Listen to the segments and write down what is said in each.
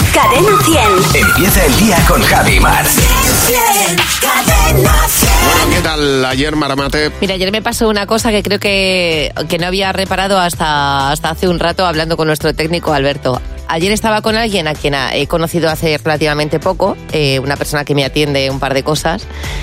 Cadena 100. Empieza el día con Javi y Mar. Cadena 100. Bueno, ¿qué tal ayer, Maramate? Mira, ayer me pasó una cosa que creo que no había reparado hasta hace un rato hablando con nuestro técnico Alberto. Ayer estaba con alguien a quien he conocido hace relativamente poco, una persona que me atiende un par de cosas,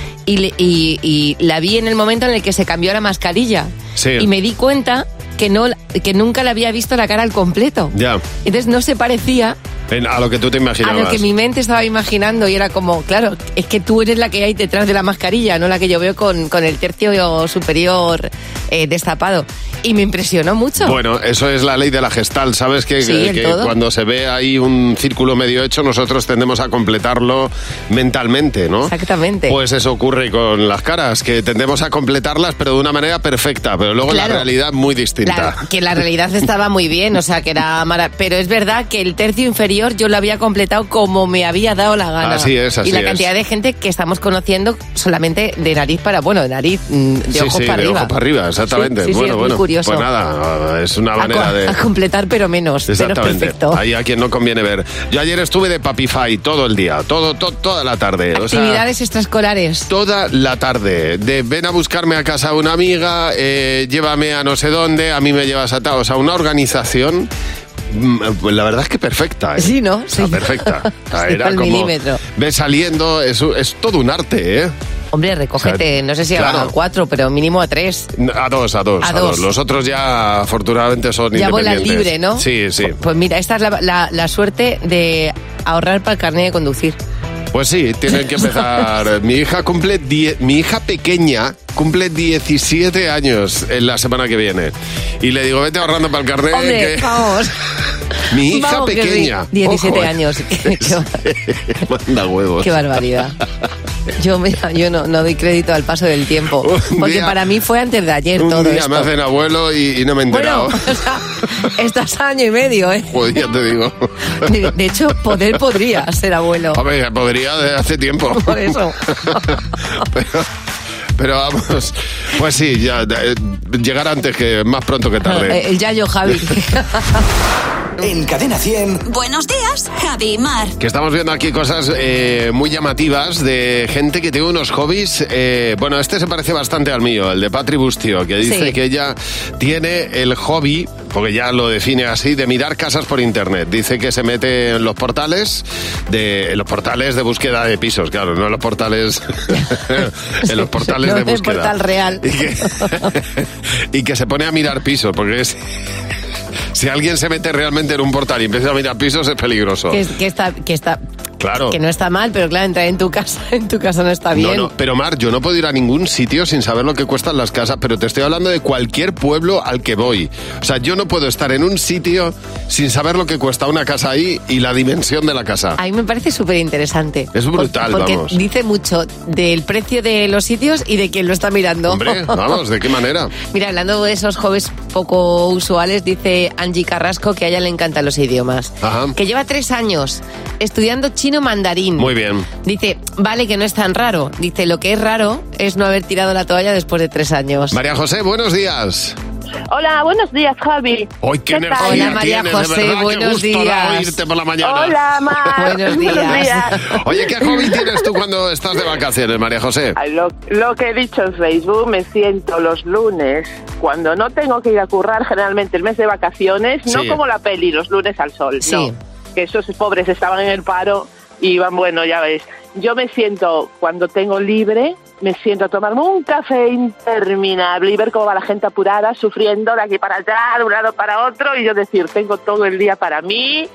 y la vi en el momento en el que se cambió la mascarilla. Sí. Y me di cuenta que nunca le había visto la cara al completo. Ya. Entonces no se parecía A lo que tú te a imaginabas. lo que mi mente estaba imaginando, y era como, claro, es que tú eres la que hay detrás de la mascarilla, no la que yo veo con el tercio superior destapado. Y me impresionó mucho. Bueno, eso es la ley de la Gestalt, ¿sabes? Que cuando se ve ahí un círculo medio hecho, nosotros tendemos a completarlo mentalmente, ¿no? Exactamente. Pues eso ocurre con las caras, que tendemos a completarlas, pero de una manera perfecta, pero luego Claro. la realidad muy distinta. Claro, que la realidad estaba muy bien, o sea, que era pero es verdad que el tercio inferior yo lo había completado como me había dado la gana. Así es. Y la cantidad de gente que estamos conociendo solamente de nariz para... Bueno, de nariz, de ojos para arriba. de ojos para arriba, exactamente. Sí, bueno, es muy curioso. Pues nada, es una manera de... A completar, pero menos. Exactamente. Perfecto. Ahí a quien no conviene ver. Yo ayer estuve de Papify todo el día, toda la tarde. Actividades extraescolares. Toda la tarde. De ven a buscarme a casa una amiga, llévame a no sé dónde, a mí me llevas a tal. O sea, una organización... Pues la verdad es que perfecta, ¿eh? Sí, ¿no? O sea, Sí. perfecta. O sea, Sí, era al como... milímetro. Ves saliendo, es todo un arte, ¿eh? Hombre, recógete, no sé si claro. a 4, pero mínimo a 3. A dos. Los otros ya, afortunadamente, son Ya independientes. vuelan libre, ¿no? Sí. Pues mira, esta es la suerte de ahorrar para el carnet de conducir. Pues sí, tienen que empezar. Mi hija pequeña cumple 17 años en la semana que viene. Y le digo, vete ahorrando para el carnet. Hombre, vamos. Mi hija Vamos, que pequeña. sí. 17 Ojo, años. Manda huevos. Qué barbaridad. Yo no doy crédito al paso del tiempo. Porque para mí fue antes de ayer un todo día esto. me hacen abuelo y no me he enterado. Bueno, o sea, estás año y medio, ¿eh? Pues ya te digo. De hecho, podría ser abuelo. Hombre, podría de hace tiempo. Por eso. Pero vamos, pues sí, ya llegar antes que más pronto que tarde. El Yayo Javi. En Cadena 100. Buenos días, Javi y Mar. Que estamos viendo aquí cosas muy llamativas de gente que tiene unos hobbies. Bueno, este se parece bastante al mío, el de Patri Bustio, que dice Sí. que ella tiene el hobby, porque ya lo define así, de mirar casas por internet. Dice que se mete en los portales de búsqueda de pisos, claro, no en los portales en los portales No de en el búsqueda. portal real. Y que se pone a mirar pisos, porque si alguien se mete realmente en un portal y empieza a mirar pisos es peligroso. que está Claro. que no está mal, pero claro, entrar en tu casa no está bien. No, pero Mar, yo no puedo ir a ningún sitio sin saber lo que cuestan las casas, pero te estoy hablando de cualquier pueblo al que voy. O sea, yo no puedo estar en un sitio sin saber lo que cuesta una casa ahí y la dimensión de la casa. A mí me parece súper interesante. Es brutal, porque vamos. dice mucho del precio de los sitios y de quién lo está mirando. Hombre, vamos, ¿de qué manera? Mira, hablando de esos hobbies poco usuales, dice Angie Carrasco que a ella le encantan los idiomas. Ajá. Que lleva 3 años estudiando chino mandarín. Muy bien. Dice, vale que no es tan raro. Dice, lo que es raro es no haber tirado la toalla después de 3 años. María José, buenos días. Hola, buenos días, Javi. ¡Ay, qué ¿Qué tal? energía Hola, María tienes, José, de verdad, buenos qué gusto da días. oírte por la mañana. Hola, Mar. Buenos días. Oye, ¿qué hobby tienes tú cuando estás de vacaciones, María José? Ay, lo que he dicho en Facebook, me siento los lunes, cuando no tengo que ir a currar, generalmente el mes de vacaciones, Sí. no como la peli, los lunes al sol, Sí. no. Que esos pobres estaban en el paro y iban, bueno, ya ves. Yo me siento, cuando tengo libre, me siento a tomarme un café interminable y ver cómo va la gente apurada, sufriendo de aquí para allá, de un lado para otro, y yo decir, tengo todo el día para mí,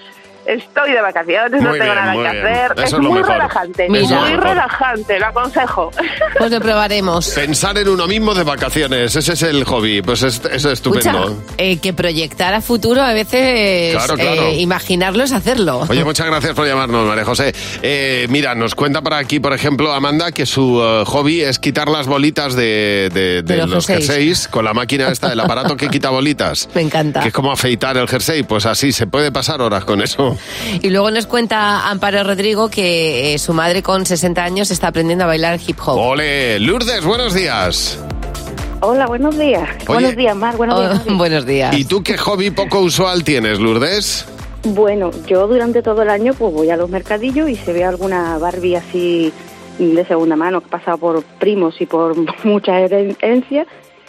estoy de vacaciones, no Muy tengo bien, nada muy que bien. hacer. Eso Es es lo muy mejor. relajante, Mira. Eso es lo muy mejor. relajante, lo aconsejo. Pues lo probaremos. Pensar en uno mismo de vacaciones, ese es el hobby, pues eso es estupendo. Escucha, que proyectar a futuro a veces Claro. imaginarlo es hacerlo. Oye, muchas gracias por llamarnos, María José. Mira, nos cuenta por aquí, por ejemplo, Amanda, que su hobby es quitar las bolitas de De los los jerseys. jerseys con la máquina esta, el aparato que quita bolitas. Me encanta. Que es como afeitar el jersey, pues así, se puede pasar horas con eso. Y luego nos cuenta Amparo Rodrigo que su madre con 60 años está aprendiendo a bailar hip hop. ¡Ole! Lourdes, buenos días. Hola, buenos días. Oye. Buenos días, Mar. Buenos días. Javi. Buenos días. ¿Y tú qué hobby poco usual tienes, Lourdes? Bueno, yo durante todo el año pues voy a los mercadillos y se ve alguna Barbie así de segunda mano que ha pasado por primos y por muchas herencias,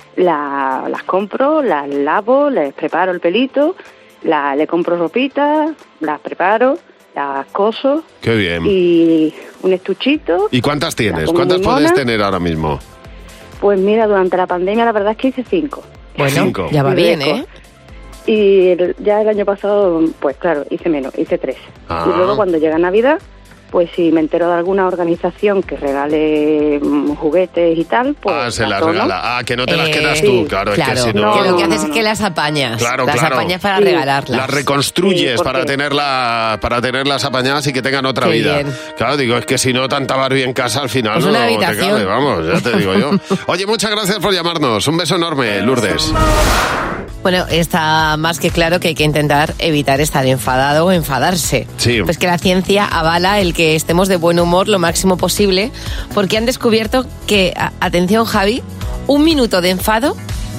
las compro, las lavo, les preparo el pelito, le compro ropita, las preparo, las coso. Qué bien. Y un estuchito. ¿Y cuántas tienes? ¿Cuántas puedes tener ahora mismo? Pues mira, durante la pandemia la verdad es que hice 5. Bueno, 5. Ya va bien, ¿eh? Y ya el año pasado, pues claro, hice menos, hice 3. Ah. Y luego cuando llega Navidad, pues si me entero de alguna organización que regale juguetes y tal, pues... se las dono. regala. Que no te las quedas sí. tú, claro. Es que si no... que lo que haces es que las apañas. Claro, las claro. apañas para Sí. regalarlas. Las reconstruyes Sí, para tenerlas apañadas y que tengan otra Qué vida. bien. Claro, digo, es que si no, tanta Barbie en casa al final Pues no una te habitación. cabe, vamos, ya te digo yo. Oye, muchas gracias por llamarnos. Un beso enorme, Lourdes. Bueno, está más que claro que hay que intentar evitar estar enfadado o enfadarse. Sí. Pues que la ciencia avala el que estemos de buen humor lo máximo posible, porque han descubierto que, atención Javi, 1 minuto de enfado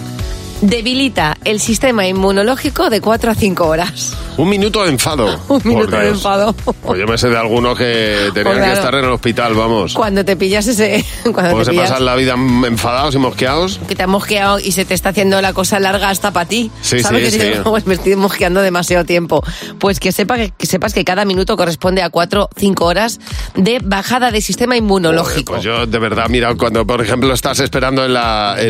debilita el sistema inmunológico de 4 a 5 horas. 1 minuto de enfado. 1 minuto Por de Dios. enfado. Pues yo me sé de algunos que tenían Claro. que estar en el hospital, vamos. Cuando te pillas ese... Cuando Pues te se pillas pasan la vida enfadados y mosqueados. que te has mosqueado y se te está haciendo la cosa larga hasta para ti. Sí, ¿Sabes? sí, Que sí. dices, "No, me estoy mosqueando demasiado tiempo". Pues que sepas que cada minuto corresponde a 4 o 5 horas de bajada de sistema inmunológico. Pues yo de verdad, mira, cuando por ejemplo estás esperando en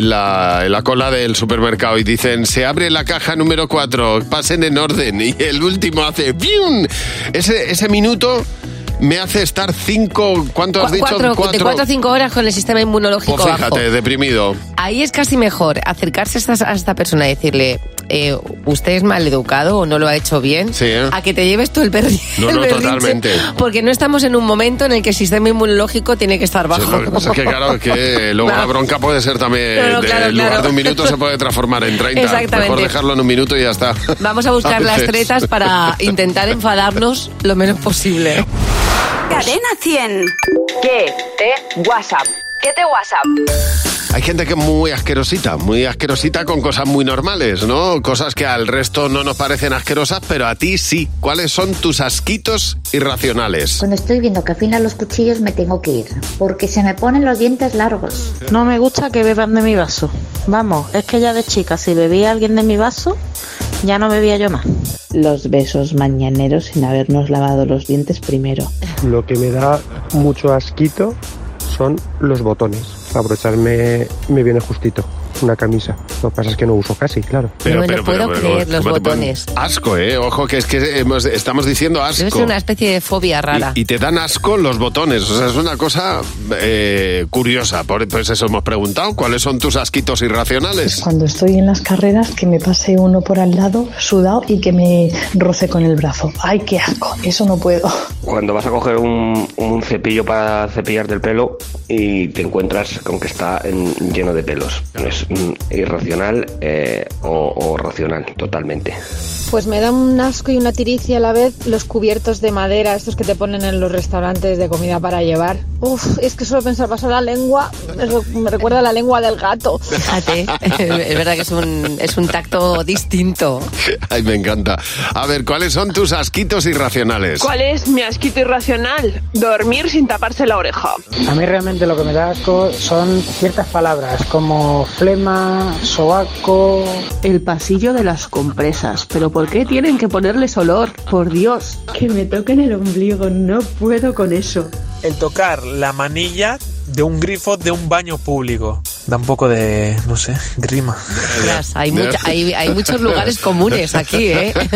la cola del supermercado y dicen, se abre la caja número 4, pasen en orden, y el último hace ¡pium! Ese minuto me hace estar 5, ¿cuánto has dicho? De 4 a 5 horas con el sistema inmunológico Pues fíjate, bajo. deprimido. Ahí es casi mejor acercarse a esta persona y decirle, usted es maleducado o no lo ha hecho bien, Sí, ¿eh? a que te lleves tú el berrinche. No, totalmente. Porque no estamos en un momento en el que el sistema inmunológico tiene que estar bajo. Sí, lo que pasa es que claro, que luego Claro. la bronca puede ser también, Claro, claro, en lugar claro. de 1 minuto se puede transformar en 30. Exactamente. Mejor dejarlo en 1 minuto y ya está. Vamos a buscar las veces. tretas para intentar enfadarnos lo menos posible. Cadena 100. ¿Qué te WhatsApp? ¿Qué te WhatsApp? Hay gente que es muy asquerosita con cosas muy normales, ¿no? Cosas que al resto no nos parecen asquerosas, pero a ti sí. ¿Cuáles son tus asquitos irracionales? Cuando estoy viendo que afilan los cuchillos me tengo que ir, porque se me ponen los dientes largos. No me gusta que beban de mi vaso. Vamos, es que ya de chica, si bebía alguien de mi vaso, ya no bebía yo más. Los besos mañaneros sin habernos lavado los dientes primero. Lo que me da mucho asquito son los botones. Abrocharme me viene justito una camisa. Lo que pasa es que no uso casi, claro. No me lo puedo creer, los ¿cómo te ponen? botones. Asco, Ojo, que es que estamos diciendo asco. Debe ser una especie de fobia rara. Y te dan asco los botones. O sea, es una cosa curiosa. Pues eso hemos preguntado. ¿Cuáles son tus asquitos irracionales? Cuando estoy en las carreras, que me pase uno por al lado, sudado, y que me roce con el brazo. ¡Ay, qué asco! Eso no puedo. Cuando vas a coger un cepillo para cepillarte el pelo y te encuentras con que está lleno de pelos. Es irracional o racional, totalmente. Pues me da un asco y una tiricia a la vez los cubiertos de madera, estos que te ponen en los restaurantes de comida para llevar. Uf, es que solo pensar pasar la lengua, me recuerda a la lengua del gato. Fíjate, es verdad que es un tacto distinto. Ay, me encanta. A ver, ¿cuáles son tus asquitos irracionales? ¿Cuál es mi asquito irracional? Dormir sin taparse la oreja. A mí realmente lo que me da asco son ciertas palabras como flema, sobaco... El pasillo de las compresas. ¿Pero por qué tienen que ponerles olor? Por Dios. Que me toquen el ombligo, no puedo con eso. El tocar la manilla de un grifo de un baño público. Da un poco de, no sé, grima. Hay muchos lugares comunes aquí,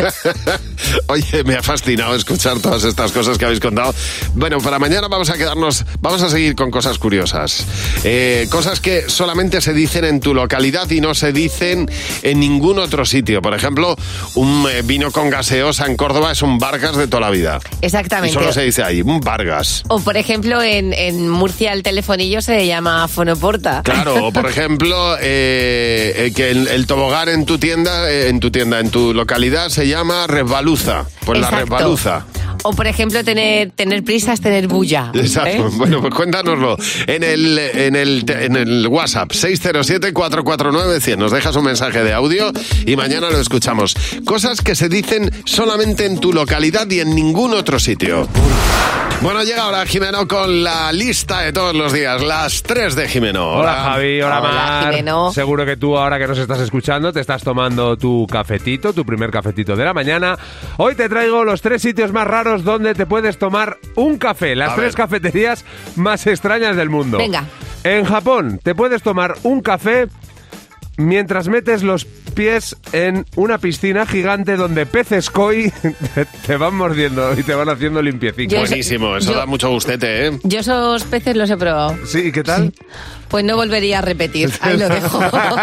Oye, me ha fascinado escuchar todas estas cosas que habéis contado. Bueno, para mañana vamos a seguir con cosas curiosas. Cosas que solamente se dicen en tu localidad y no se dicen en ningún otro sitio. Por ejemplo, un vino con gaseosa en Córdoba es un Vargas de toda la vida. Exactamente. Y solo se dice ahí, un Vargas. O por ejemplo, en Murcia el telefonillo se llama Fonoporta. Claro, o por ejemplo, que el tobogán en tu localidad se llama Resbaluza. Pues Exacto. La Resbaluza. O, por ejemplo, tener prisa es tener bulla. Exacto. Bueno, pues cuéntanoslo en el WhatsApp 607-449-100. Nos dejas un mensaje de audio y mañana lo escuchamos. Cosas que se dicen solamente en tu localidad y en ningún otro sitio. Bueno, llega ahora Jimeno con la lista de todos los días, las 3 de Jimeno. Hola Javi, hola Mar. Jimeno. Seguro que tú ahora que nos estás escuchando te estás tomando tu cafetito, tu primer cafetito de la mañana. Hoy te traigo los 3 sitios más raros donde te puedes tomar un café, las 3 cafeterías más extrañas del mundo. Venga. En Japón te puedes tomar un café mientras metes los pies en una piscina gigante donde peces koi te van mordiendo y te van haciendo limpiecito. Buenísimo, eso da mucho gustete, ¿eh? Yo esos peces los he probado. Sí, ¿y qué tal? Pues no volvería a repetir, ahí lo dejo.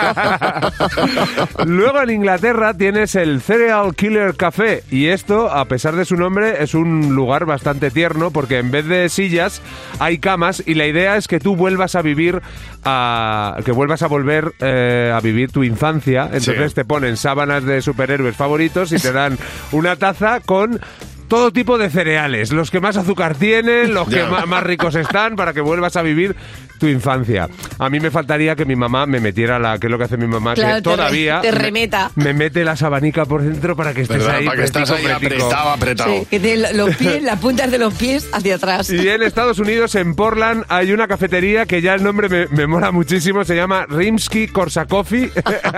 Luego en Inglaterra tienes el Cereal Killer Café y esto, a pesar de su nombre, es un lugar bastante tierno porque en vez de sillas hay camas y la idea es que tú vuelvas a vivir a vivir tu infancia. Entonces te ponen sábanas de superhéroes favoritos y te dan una taza con todo tipo de cereales, los que más azúcar tienen, los que más ricos están, para que vuelvas a vivir tu infancia. A mí me faltaría que mi mamá me metiera que es lo que hace mi mamá, claro, que todavía te remeta. Me mete la sabanica por dentro para que estés ahí. Para que estés ahí apretado. Sí, que tiene los pies, las puntas de los pies hacia atrás. Y en Estados Unidos, en Portland, hay una cafetería que ya el nombre me mola muchísimo, se llama Rimsky-Korsakoff.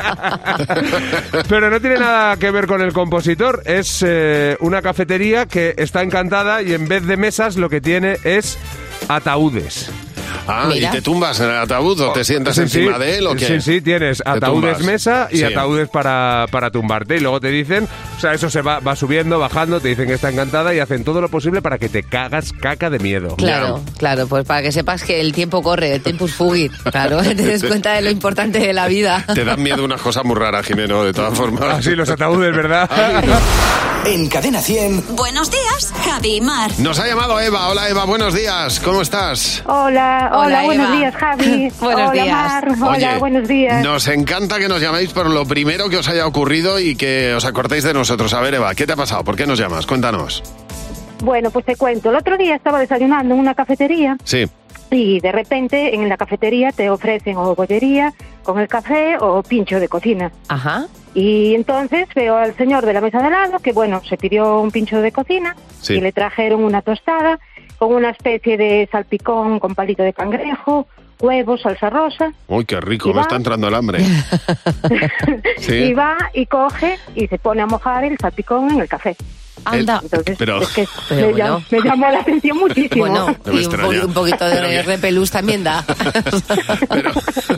Pero no tiene nada que ver con el compositor, es una cafetería que está encantada y en vez de mesas lo que tiene es ataúdes. Ah, mira. ¿Y te tumbas en el ataúd o te sientas encima de él o qué? Sí, tienes ataúdes mesa y ataúdes para tumbarte. Y luego te dicen, o sea, eso se va subiendo, bajando, te dicen que está encantada y hacen todo lo posible para que te cagas caca de miedo. Claro, pues para que sepas que el tiempo corre, el tiempo es fugit. Claro, te des cuenta de lo importante de la vida. Te dan miedo unas cosas muy raras, Jimeno, de todas formas. Así los ataúdes, ¿verdad? En Cadena 100. Buenos días, Javi y Mar. Nos ha llamado Eva. Hola Eva, buenos días. ¿Cómo estás? Hola, buenos días, Javi. Buenos días. Mar. Oye, hola, buenos días. Nos encanta que nos llaméis por lo primero que os haya ocurrido y que os acordéis de nosotros. A ver, Eva, ¿qué te ha pasado? ¿Por qué nos llamas? Cuéntanos. Bueno, pues te cuento. El otro día estaba desayunando en una cafetería. Sí. Y de repente en la cafetería te ofrecen o bollería con el café o pincho de cocina. Ajá. Y entonces veo al señor de la mesa de al lado que, bueno, se pidió un pincho de cocina y le trajeron una tostada con una especie de salpicón con palito de cangrejo, huevos, salsa rosa. Uy, qué rico, me está entrando el hambre. ¿Sí? Y va y coge y se pone a mojar el salpicón en el café. Anda. Entonces, pero, es que me llamó la atención muchísimo. Bueno, y un poquito de repelús también da. Pero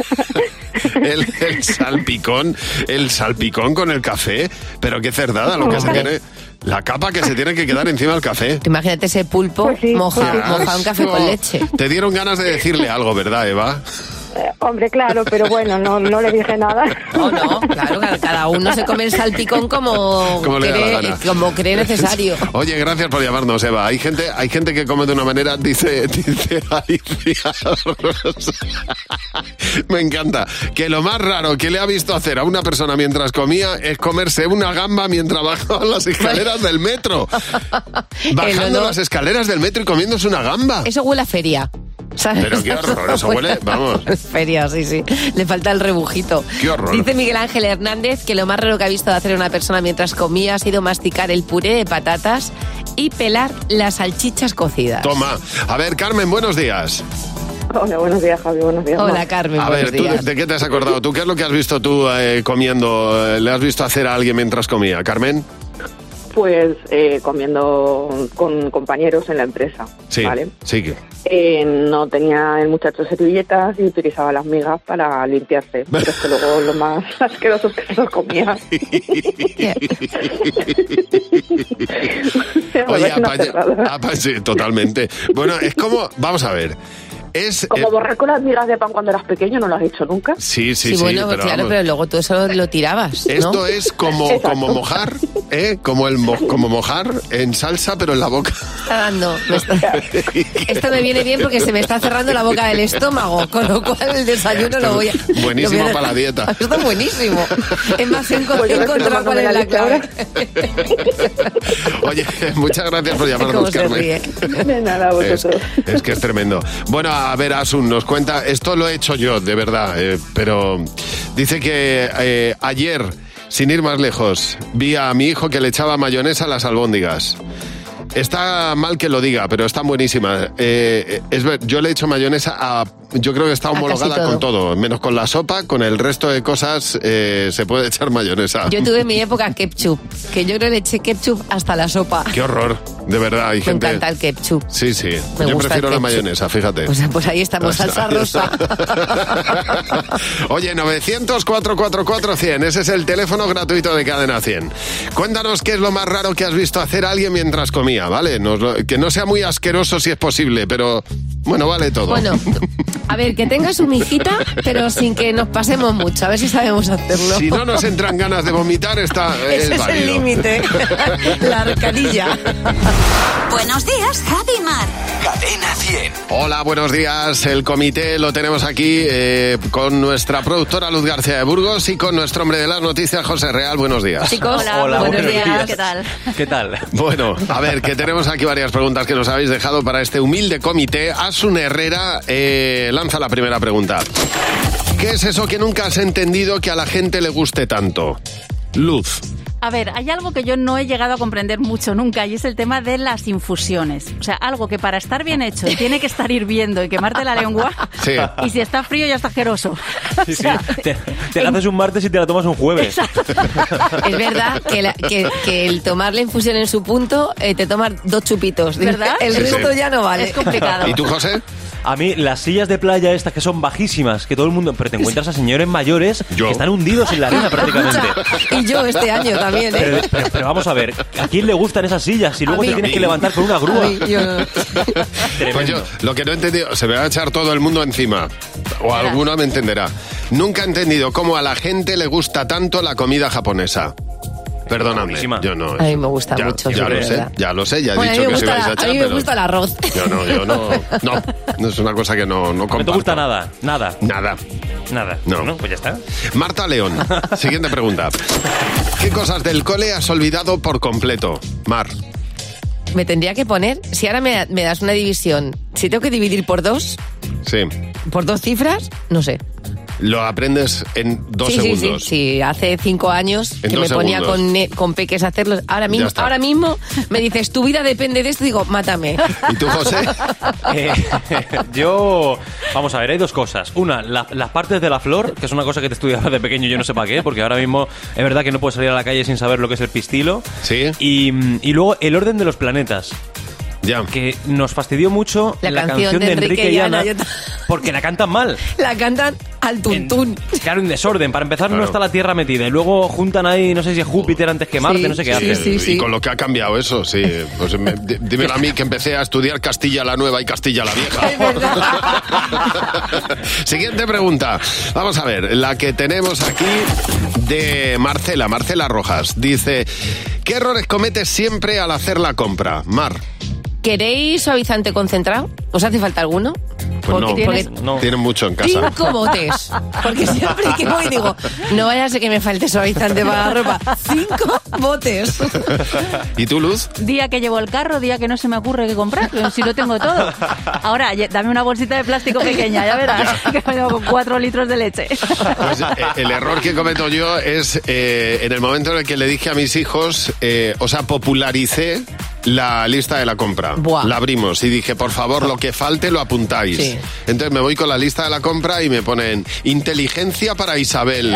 el salpicón con el café, pero qué cerdada lo que se tiene. La capa que se tiene que quedar encima del café. Imagínate ese pulpo moja un café con leche. Te dieron ganas de decirle algo, ¿verdad, Eva? Hombre, claro, pero bueno, no le dije nada. No, claro, cada uno se come el salpicón como cree necesario. Oye, gracias por llamarnos, Eva. Hay gente que come de una manera, dice Alicia Rosa. Me encanta. Que lo más raro que le ha visto hacer a una persona mientras comía es comerse una gamba mientras bajaba las escaleras del metro. Bajando las escaleras del metro y comiéndose una gamba. Eso huele a feria. ¿Sabes? Pero qué horror, eso huele, vamos. Feria, sí. Le falta el rebujito. Qué horror. Dice Miguel Ángel Hernández que lo más raro que ha visto de hacer una persona mientras comía ha sido masticar el puré de patatas y pelar las salchichas cocidas. Toma. A ver, Carmen, buenos días. Hola, buenos días, Javi, buenos días. Hola, Carmen, buenos días. A ver, ¿tú de qué te has acordado? ¿Tú qué es lo que has visto tú comiendo? ¿Le has visto hacer a alguien mientras comía? ¿Carmen? Pues comiendo con compañeros en la empresa, sí, ¿vale? Sí. No tenía el muchacho servilletas y utilizaba las migas para limpiarse, pero es que luego lo más asqueroso es que se los comía. Oye, sí, totalmente. Bueno, es como, vamos a ver, Como borrar con las migas de pan cuando eras pequeño, ¿no lo has hecho nunca? Sí, bueno, pero claro, pero luego tú eso lo tirabas, ¿no? Esto es como mojar, como mojar en salsa, pero en la boca. Esto me viene bien porque se me está cerrando la boca del estómago, con lo cual el desayuno lo voy a... Buenísimo para la dieta. Esto es buenísimo. Es más, encontrar cuál es la clave. Oye, muchas gracias por llamarnos, Carmen. De nada, vosotros. Es que es tremendo. Bueno, a ver, Asun nos cuenta, esto lo he hecho yo, de verdad, pero dice que ayer, sin ir más lejos, vi a mi hijo que le echaba mayonesa a las albóndigas. Está mal que lo diga, pero están buenísimas. Yo le he hecho mayonesa a... Yo creo que está homologada con todo, menos con la sopa, con el resto de cosas se puede echar mayonesa. Yo tuve en mi época ketchup, que yo creo que le eché ketchup hasta la sopa. ¡Qué horror! De verdad, hay gente... Me encanta el ketchup. Sí. Yo prefiero la mayonesa, fíjate. Pues ahí estamos, salsa rosa. Oye, 900-444-100, ese es el teléfono gratuito de Cadena 100. Cuéntanos qué es lo más raro que has visto hacer a alguien mientras comía, ¿vale? Que no sea muy asqueroso si es posible, pero bueno, vale todo. Bueno, a ver, que tengas una hijita, pero sin que nos pasemos mucho, a ver si sabemos hacerlo. Si no nos entran ganas de vomitar, es ese es el límite, la arcadilla. Buenos días, Javi y Mar. Cadena 100. Hola, buenos días. El comité lo tenemos aquí con nuestra productora Luz García de Burgos y con nuestro hombre de las noticias, José Real. Buenos días. Chicos, hola, buenos días. ¿Qué tal? Bueno, a ver, que tenemos aquí varias preguntas que nos habéis dejado para este humilde comité. Asun Herrera lanza la primera pregunta. ¿Qué es eso que nunca has entendido que a la gente le guste tanto? Luz. A ver, hay algo que yo no he llegado a comprender mucho nunca y es el tema de las infusiones. O sea, algo que para estar bien hecho tiene que estar hirviendo y quemarte la lengua. Sí. Y si está frío ya está asqueroso. Sí, sí. Te haces un martes y te la tomas un jueves. Es verdad que el tomar la infusión en su punto te tomas 2 chupitos. ¿Verdad? El resto ya no vale. Es complicado. ¿Y tú, José? A mí, las sillas de playa estas que son bajísimas, que todo el mundo... Pero te encuentras a señores mayores que están hundidos en la arena prácticamente. Y yo este año también, ¿eh? Pero vamos a ver, ¿a quién le gustan esas sillas? Si luego te tienes que levantar con una grúa. Pues yo, lo que no he entendido, se me va a echar todo el mundo encima. O alguno me entenderá. Nunca he entendido cómo a la gente le gusta tanto la comida japononesa. Perdóname, yo no. A mí me gusta mucho. Ya lo sé, ya he bueno, dicho que se vais a echar. A mí me gusta el arroz. Yo no es una cosa que no comparto. ¿No te gusta nada? Nada. No. Bueno, pues ya está. Marta León, siguiente pregunta. ¿Qué cosas del cole has olvidado por completo? Mar. Me tendría que poner, si ahora me das una división, si tengo que dividir por 2, sí, por 2 cifras, no sé. Lo aprendes en 2 segundos. Sí, hace 5 años en que me ponía con peques a hacerlo. Ahora mismo me dices, tu vida depende de esto, digo, mátame. ¿Y tú, José? Yo, vamos a ver, hay 2 cosas. Una, las partes de la flor, que es una cosa que te estudiaba de pequeño, yo no sé para qué, porque ahora mismo es verdad que no puedes salir a la calle sin saber lo que es el pistilo. Sí. Y luego el orden de los planetas. Ya. Que nos fastidió mucho la canción de Enrique y Ana, porque la cantan mal. La cantan al tuntún. Claro, en desorden. Para empezar, no está la Tierra metida. Y luego juntan ahí, no sé si es Júpiter antes que Marte, no sé qué hacen. Sí. Y con lo que ha cambiado eso, sí. Pues dímelo a mí, que empecé a estudiar Castilla la Nueva y Castilla la Vieja. Es verdad. Siguiente pregunta. Vamos a ver, la que tenemos aquí de Marcela Rojas. Dice, ¿qué errores cometes siempre al hacer la compra? Mar. ¿Queréis suavizante concentrado? ¿Os hace falta alguno? Pues no, tienen mucho en casa. 5 botes. Porque siempre que voy digo, no vaya a ser que me falte suavizante para la ropa. 5 botes. ¿Y tú, Luz? Día que llevo el carro, día que no se me ocurre qué comprar, si lo tengo todo. Ahora, dame una bolsita de plástico pequeña, ya verás, que me llevo con 4 litros de leche. Pues el error que cometo yo es en el momento en el que le dije a mis hijos, popularicé la lista de la compra. Buah. La abrimos y dije, por favor, lo que falte lo apuntáis. Sí. Entonces me voy con la lista de la compra y me ponen inteligencia para Isabel.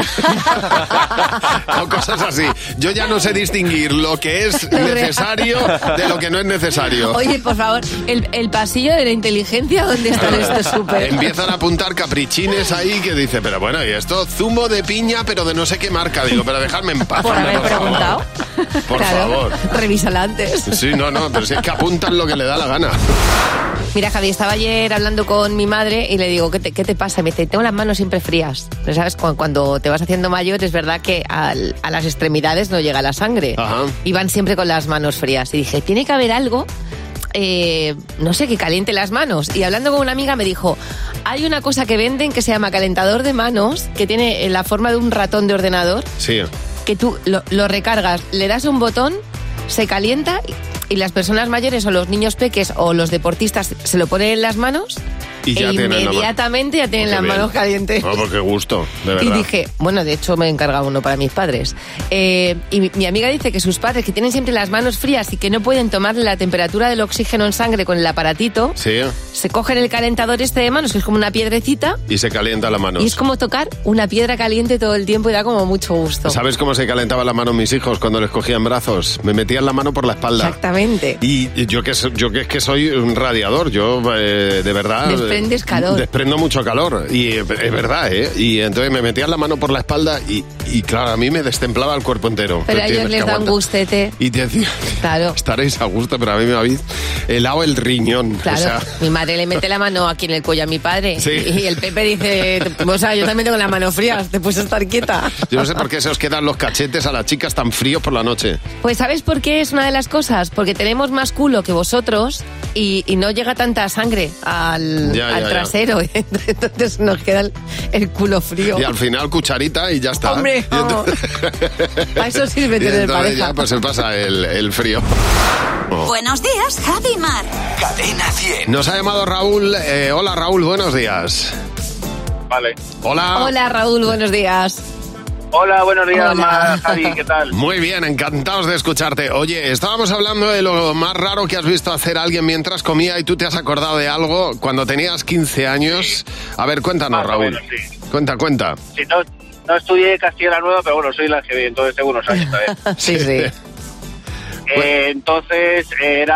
O cosas así. Yo ya no sé distinguir lo que es necesario de lo que no es necesario. Oye, por favor, el pasillo de la inteligencia, ¿dónde está este súper? Empiezan a apuntar caprichines ahí que dice, pero bueno, y esto, zumo de piña, pero de no sé qué marca. Digo, pero dejadme en paz. Por haber preguntado. Por favor. Revísala antes. Sí, no, pero si es que apuntan lo que le da la gana. Mira, Javi, estaba ayer hablando con con mi madre y le digo, ¿qué te pasa? Y me dice, tengo las manos siempre frías. Pero, ¿sabes? Cuando te vas haciendo mayor es verdad que a las extremidades no llega la sangre. Ajá. Y van siempre con las manos frías. Y dije, tiene que haber algo, no sé, que caliente las manos. Y hablando con una amiga me dijo, hay una cosa que venden que se llama calentador de manos, que tiene la forma de un ratón de ordenador. Sí. Que tú lo recargas, le das un botón, se calienta y las personas mayores o los niños peques o los deportistas se lo ponen en las manos y ya inmediatamente ya tienen las manos calientes. No, porque gusto, de verdad. Y dije, bueno, de hecho me he encargado uno para mis padres. Y mi amiga dice que sus padres, que tienen siempre las manos frías y que no pueden tomarle la temperatura del oxígeno en sangre con el aparatito, sí, se cogen el calentador de manos, que es como una piedrecita, y se calienta la mano. Y es como tocar una piedra caliente todo el tiempo y da como mucho gusto. ¿Sabes cómo se calentaba la mano mis hijos cuando les cogían brazos? Me metían la mano por la espalda. Exactamente. Y yo que es que soy un radiador, yo de verdad... Desprendes calor. Desprendo mucho calor, y es verdad, ¿eh? Y entonces me metían la mano por la espalda y claro, a mí me destemplaba el cuerpo entero. Pero a ellos les da un gustete. Y te decía, claro, estaréis a gusto, pero a mí me habéis helado el riñón. Claro, o sea... mi madre le mete la mano aquí en el cuello a mi padre. Sí. Y el Pepe dice, o sea, yo también tengo la mano fría, te puedes estar quieta. Yo no sé por qué se os quedan los cachetes a las chicas tan fríos por la noche. Pues ¿sabes por qué es una de las cosas? Porque tenemos más culo que vosotros y no llega tanta sangre al trasero. Entonces nos queda el culo frío. Y al final cucharita y ya está. ¡Hombre! No. Para eso sirve tener pareja. Ya pues se pasa el frío. Buenos días, Javi y Mar. Cadena 100. Nos ha llamado Raúl. Hola, Raúl, buenos días. Vale. Hola. Hola, Raúl, buenos días. Hola, buenos días, Mar, Javi, ¿qué tal? Muy bien, encantados de escucharte. Oye, estábamos hablando de lo más raro que has visto hacer a alguien mientras comía y tú te has acordado de algo cuando tenías 15 años. Sí. A ver, cuéntanos, Raúl. Menos, sí. Cuenta. Sí, no estudié Castilla la Nueva, pero bueno, soy la GB, entonces tengo unos años también. Sí. Entonces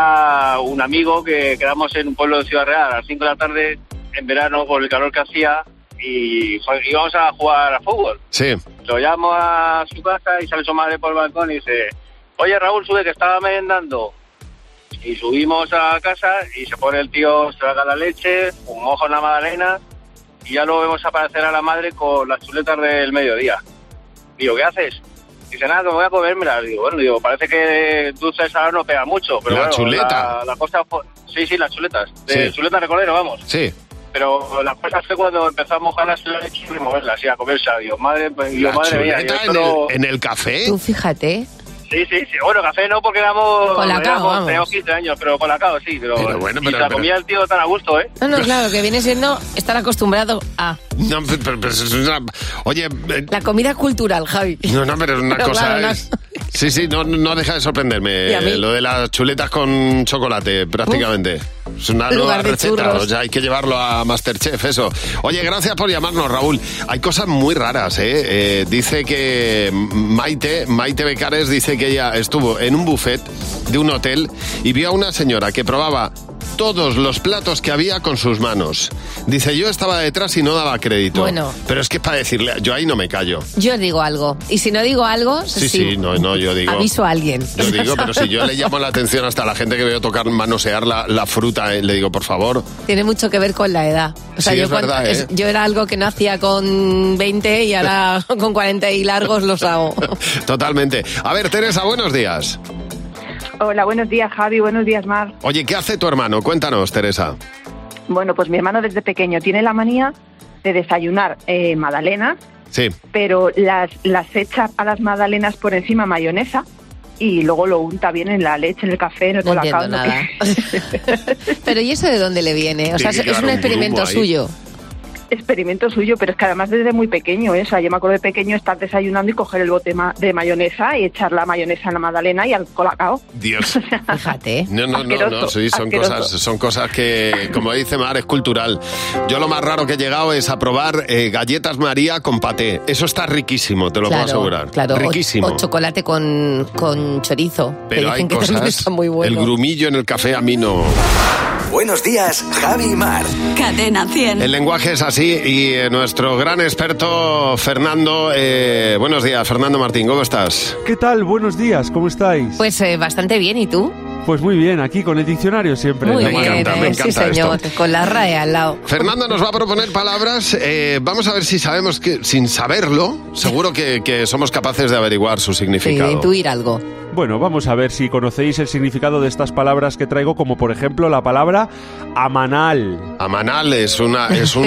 era un amigo que quedamos en un pueblo de Ciudad Real a las 5 de la tarde en verano por el calor que hacía y íbamos a jugar a fútbol. Sí. Lo llamo a su casa y sale su madre por el balcón y dice, oye Raúl, sube que estaba merendando. Y subimos a casa y se pone el tío, se traga la leche, un mojo en la magdalena y ya luego vemos aparecer a la madre con las chuletas del mediodía. Digo, ¿qué haces? Dice, nada, que me voy a comérmela. Digo, parece que dulce de salado no pega mucho. Pero ¿la bueno, chuleta? La cosa fue... Sí, las chuletas. De chuleta de cordero, vamos. Sí. Pero la cosa fue cuando empezó a mojar las leche y moverla así, a comerse. Digo, madre mía. ¿En el café? Tú fíjate. Sí. Bueno, café no, porque teníamos 15 años, pero Colacao sí. Pero bueno, y la comía el tío tan a gusto, ¿eh? No, claro, que viene siendo estar acostumbrado a... No, pero es una... Oye... La comida cultural, Javi. No, pero es una cosa... Claro, Sí, no deja de sorprenderme lo de las chuletas con chocolate, prácticamente. Es una nueva receta, o sea, hay que llevarlo a Masterchef, eso. Oye, gracias por llamarnos, Raúl. Hay cosas muy raras, ¿eh? Dice que Maite Becares dice que ella estuvo en un buffet de un hotel y vio a una señora que probaba todos los platos que había con sus manos. Dice, yo estaba detrás y no daba crédito. Bueno. Pero es que es para decirle, yo ahí no me callo. Yo digo algo. Y si no digo algo... No, yo digo... Aviso a alguien. Yo digo, pero si yo le llamo la atención hasta a la gente que veo manosear la fruta, le digo, por favor. Tiene mucho que ver con la edad. O sea, sí, verdad, yo era algo que no hacía con 20 y ahora con 40 y largos los hago. Totalmente. A ver, Teresa, buenos días. Hola, buenos días, Javi, buenos días, Mar. Oye, ¿qué hace tu hermano? Cuéntanos, Teresa. Bueno, pues mi hermano desde pequeño tiene la manía de desayunar magdalenas, sí, pero las echa a las magdalenas por encima mayonesa y luego lo unta bien en la leche, en el café, en el colacao. No entiendo nada. Pero ¿y eso de dónde le viene? O sea, sí, es un experimento suyo. Experimento suyo, pero es que además desde muy pequeño, ¿eh? O sea, yo me acuerdo de pequeño estar desayunando y coger el bote de mayonesa y echar la mayonesa en la magdalena y al colacao. Dios. O sea, fíjate. No, sí, son cosas que, como dice Mar, es cultural. Yo lo más raro que he llegado es a probar galletas María con paté. Eso está riquísimo, te lo puedo asegurar. Claro, riquísimo. O chocolate con chorizo. Pero hay que cosas, está muy bueno. El grumillo en el café a mí no... Buenos días, Javi y Mar. Cadena 100. El lenguaje es así y nuestro gran experto Fernando... buenos días, Fernando Martín, ¿cómo estás? ¿Qué tal? Buenos días, ¿cómo estáis? Pues bastante bien, ¿y tú? Pues muy bien, aquí con el diccionario siempre. Muy Me bien, encanta sí señor, esto. con la RAE al lado. Fernando nos va a proponer palabras. Vamos a ver si sabemos que, sin saberlo, seguro que somos capaces de averiguar su Sí, significado. de intuir algo. Bueno, vamos a ver si conocéis el significado de estas palabras que traigo, como por ejemplo la palabra amanal. Amanal es un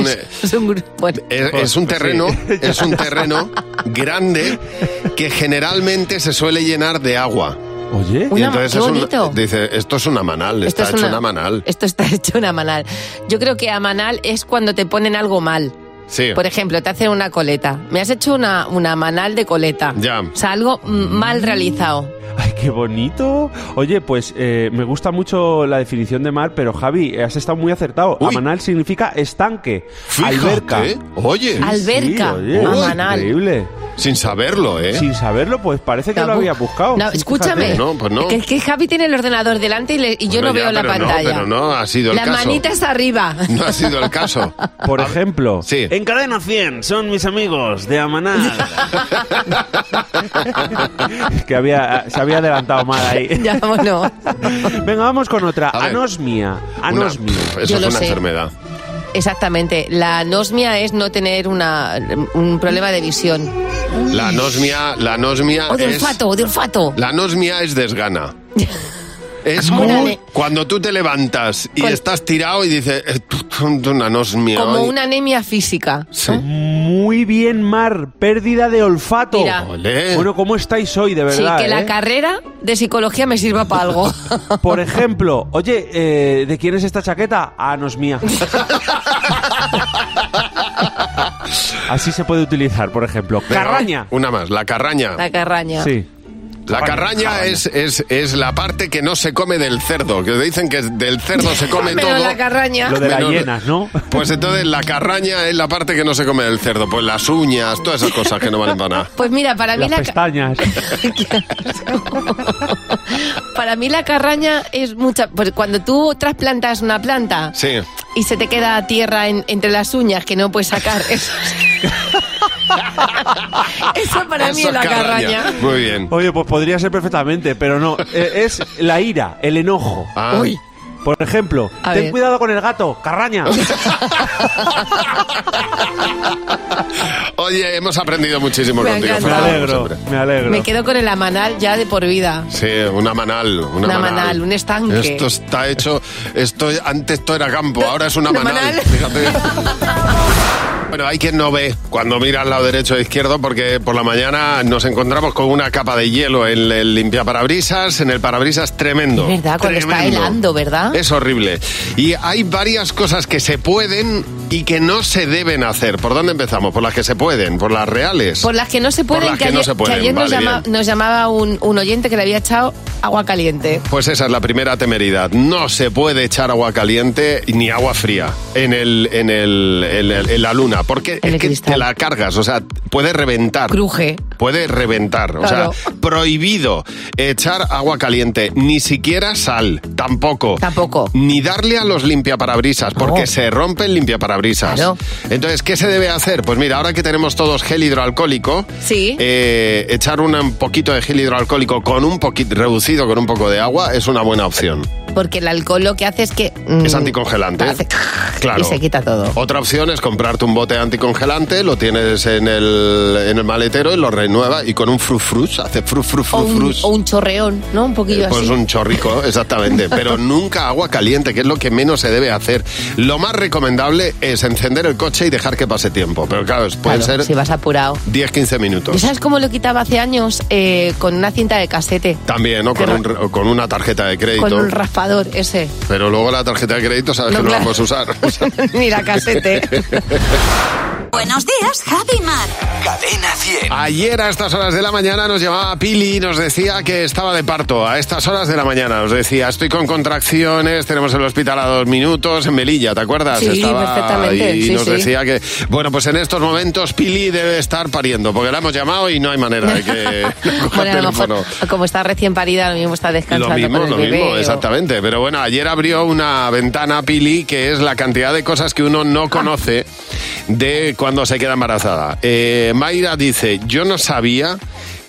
terreno, Sí. es un terreno grande que generalmente se suele llenar de agua. Oye, Y entonces qué bonito. dice, esto es una manal, Esto está es hecho una manal. Esto está hecho una manal. Yo creo que amanal es cuando te ponen algo mal. Sí. Por ejemplo, te hacen una coleta. Me has hecho una manal de coleta. Ya. O sea, algo mal realizado. ¡ay, qué bonito! Oye, pues me gusta mucho la definición de mar, pero Javi, has estado muy acertado. Uy. Amanal significa estanque, Fíjate. alberca. Oye. Alberca, oye, amanal. increíble. Sin saberlo, ¿eh? Sin saberlo, pues parece que lo había buscado. No, Sí, escúchame. fíjate. No, pues no. Que Javi tiene el ordenador delante y yo Bueno, no veo ya, la pero pantalla. No, pero no ha sido el La caso. manita está arriba. No ha sido el caso. Por ejemplo, Sí. en Cadena 100 son mis amigos de Amanal. Que se había adelantado mal ahí. Ya, bueno. Venga, vamos con otra. A ver. Anosmia. Anosmia. Eso Yo es lo una sé. enfermedad. Exactamente. La anosmia es no tener un problema de visión. La anosmia O de es... olfato, o de olfato. La anosmia es desgana. Es Como como una cuando tú te levantas y Con- estás tirado y dices, una anosmia. Como hoy". una anemia física. Sí. Muy bien, Mar. Pérdida de olfato. Mira. Olé. Bueno, ¿cómo estáis hoy, de verdad? Sí, que la eh? carrera de psicología me sirva para algo. Por ejemplo, oye, ¿de quién es esta chaqueta? Ah, no es mía. Así se puede utilizar, por ejemplo. Pero Carraña. Una más, la carraña. La carraña. Sí. La carraña es la parte que no se come del cerdo, que dicen que del cerdo se come Pero todo. la carraña. Lo de las Menos- hienas, ¿no? Pues entonces la carraña es la parte que no se come del cerdo, pues las uñas, todas esas cosas que no valen para nada. Pues mira, para mí Las la pestañas. para mí la carraña es mucha. Pues cuando tú trasplantas una planta Sí. y se te queda tierra entre las uñas que no puedes sacar. Eso para mí Eso es la carraña. Muy bien. Oye, pues podría ser perfectamente, pero no. Es la ira, el enojo. Ah. Uy. Por ejemplo, A ten ver. cuidado con el gato, carraña. Oye, hemos aprendido muchísimo Me ha contigo, encantado. Me Fernando, alegro, siempre. me alegro. Me quedo con el amanal ya de por vida. Sí, una manal. Una manal, un estanque. Esto está hecho, antes esto era campo, ahora es una Una manal. manal. Fíjate. Bueno, hay quien no ve cuando mira al lado derecho e izquierdo porque por la mañana nos encontramos con una capa de hielo en el limpiaparabrisas, en el parabrisas tremendo. Es verdad, cuando está Tremendo. helando, ¿verdad? Es horrible. Y hay varias cosas que se pueden y que no se deben hacer. ¿Por dónde empezamos? ¿Por las que se pueden? ¿Por las reales? Por las que no se Por pueden, las que que no ayer, se pueden, que ayer vale, bien. nos llamaba un oyente que le había echado agua caliente. Pues esa es la primera temeridad. No se puede echar agua caliente ni agua fría en la luna, porque En el es que cristal. te la cargas, o sea, puede reventar. Cruje. Puede reventar, Claro. o sea, prohibido echar agua caliente, ni siquiera sal, tampoco. Tampoco. Ni darle a los limpiaparabrisas, porque No. se rompe el limpiaparabrisas. Claro. Entonces, ¿qué se debe hacer? Pues mira, ahora que tenemos todos gel hidroalcohólico, Sí. echar un poquito de gel hidroalcohólico con un poquito reducido con un poco de agua es una buena opción. Porque el alcohol lo que hace es que... Es anticongelante. hace Claro. Y se quita todo. Otra opción es comprarte un bote anticongelante, lo tienes en el maletero y lo renueva y con un frufrus, hace frufrus. O un chorreón, ¿no? Un poquillo Pues así. un chorrico, exactamente. Pero nunca agua caliente, que es lo que menos se debe hacer. Lo más recomendable es encender el coche y dejar que pase tiempo. Pero claro, pueden Claro, ser si vas apurado. 10-15 ¿Y minutos. sabes cómo lo quitaba hace años? Con una cinta de casete. También, ¿no? Con una tarjeta de crédito. Con un raspador ese. Pero luego la tarjeta de crédito sabes No, que no claro. la puedes usar. Ni la casete. Buenos días, Javi y Mar. Cadena 100. Ayer a estas horas de la mañana nos llamaba Pili y nos decía que estaba de parto. A estas horas de la mañana nos decía, estoy con contracciones, tenemos el hospital a 2 minutos, en Melilla, ¿te acuerdas? Sí, perfectamente, Y sí, nos sí. decía que, bueno, pues en estos momentos Pili debe estar pariendo, porque la hemos llamado y no hay manera de que coja Bueno, a el lo mejor, teléfono. como está recién parida, lo mismo está descansando Lo con el bebé. mismo, o- exactamente. Pero bueno, ayer abrió una ventana Pili que es la cantidad de cosas que uno no conoce de cuando se queda embarazada. Mayra dice, yo no sabía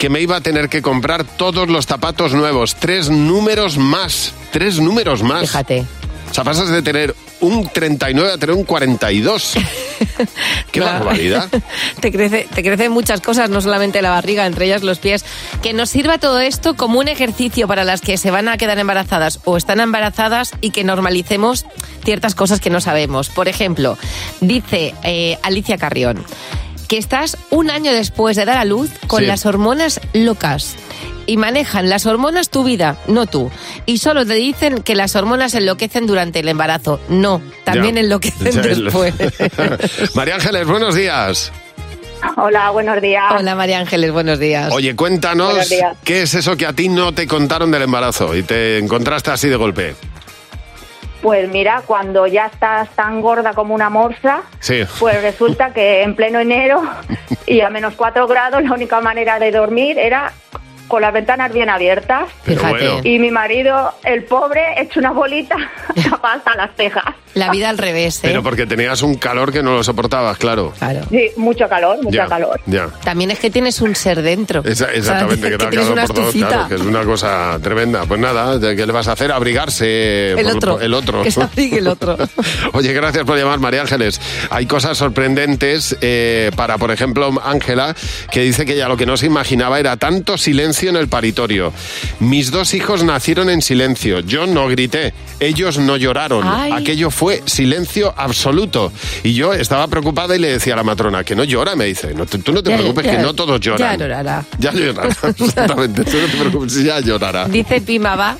que me iba a tener que comprar todos los zapatos nuevos, 3 números más. Fíjate. O sea, pasas de tener un 39 a tener un 42. ¡Qué barbaridad! Te crecen muchas cosas, no solamente la barriga, entre ellas los pies. Que nos sirva todo esto como un ejercicio para las que se van a quedar embarazadas o están embarazadas y que normalicemos ciertas cosas que no sabemos. Por ejemplo, dice Alicia Carrión que estás un año después de dar a luz con las hormonas locas. Y manejan las hormonas tu vida, no tú. Y solo te dicen que las hormonas enloquecen durante el embarazo. No, también enloquecen después. María Ángeles, buenos días. Hola, buenos días. Hola, María Ángeles, buenos días. Oye, cuéntanos qué es eso que a ti no te contaron del embarazo y te encontraste así de golpe. Pues mira, cuando ya estás tan gorda como una morsa, pues resulta que en pleno enero y a menos 4 grados la única manera de dormir era con las ventanas bien abiertas. Fíjate. Y mi marido, el pobre, hecho una bolita tapada hasta las cejas. La vida al revés, ¿eh? Pero porque tenías un calor que no lo soportabas, claro. Sí, mucho calor. Ya. También es que tienes un ser dentro. Exactamente, que te da calor por todos, claro, que es una cosa tremenda. Pues nada, ¿qué le vas a hacer? Abrigarse el otro. Que se abrigue el otro. Oye, gracias por llamar, María Ángeles. Hay cosas sorprendentes para, por ejemplo, Ángela, que dice que ya lo que no se imaginaba era tanto silencio en el paritorio. Mis 2 hijos nacieron en silencio. Yo no grité. Ellos no lloraron. Ay. Aquello fue silencio absoluto. Y yo estaba preocupada y le decía a la matrona que no llora, me dice. No, tú no te preocupes, que no todos lloran. Ya llorará. Ya llorará, exactamente. Tú no te preocupes, ya llorará. Dice Pimaba,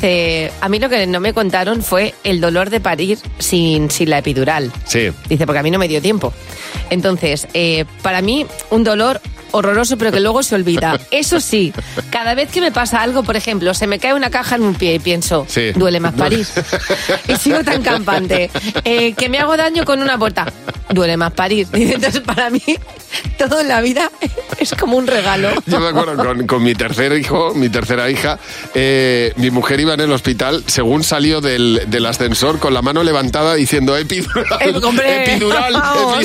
a mí lo que no me contaron fue el dolor de parir sin la epidural. Sí. Dice, porque a mí no me dio tiempo. Entonces, para mí, un dolor horroroso, pero que luego se olvida. Eso sí, cada vez que me pasa algo, por ejemplo, se me cae una caja en un pie y pienso, duele más parir. Y sigo tan campante. Que me hago daño con una puerta, duele más parir. Entonces, para mí, todo en la vida es como un regalo. Yo me acuerdo con mi tercer hijo, mi tercera hija, mi mujer iba en el hospital, según salió del ascensor, con la mano levantada diciendo epidural. Epidural.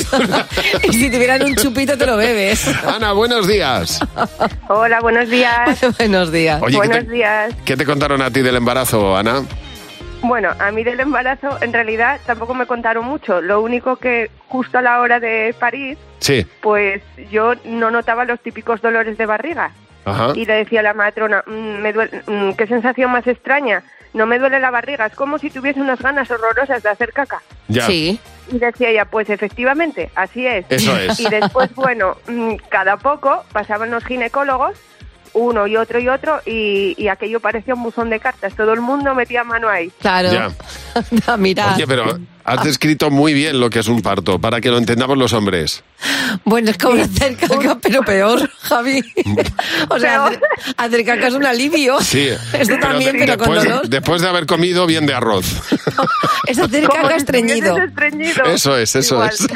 Y si tuvieran un chupito te lo bebes. Ana, buenos días. Hola, buenos días. Buenos días. Oye, buenos días. ¿Qué te contaron a ti del embarazo, Ana? Bueno, a mí del embarazo, en realidad, tampoco me contaron mucho. Lo único que justo a la hora de parir, pues yo no notaba los típicos dolores de barriga. Ajá. Y le decía a la matrona, me duele, qué sensación más extraña. No me duele la barriga, es como si tuviese unas ganas horrorosas de hacer caca. Ya. Sí. Y decía ella, pues efectivamente, así es. Eso es. Y después, bueno, cada poco pasaban los ginecólogos, uno y otro, y aquello parecía un buzón de cartas. Todo el mundo metía mano ahí. Claro. Ya. Mira. Oye, pero has descrito muy bien lo que es un parto, para que lo entendamos los hombres. Bueno, es como hacer caca, pero peor, Javi. O sea, hacer caca es un alivio. Sí. Esto también, pero con dolor. Después de haber comido bien de arroz. Es hacer caca estreñido. Eso es. ¡Cadena 100!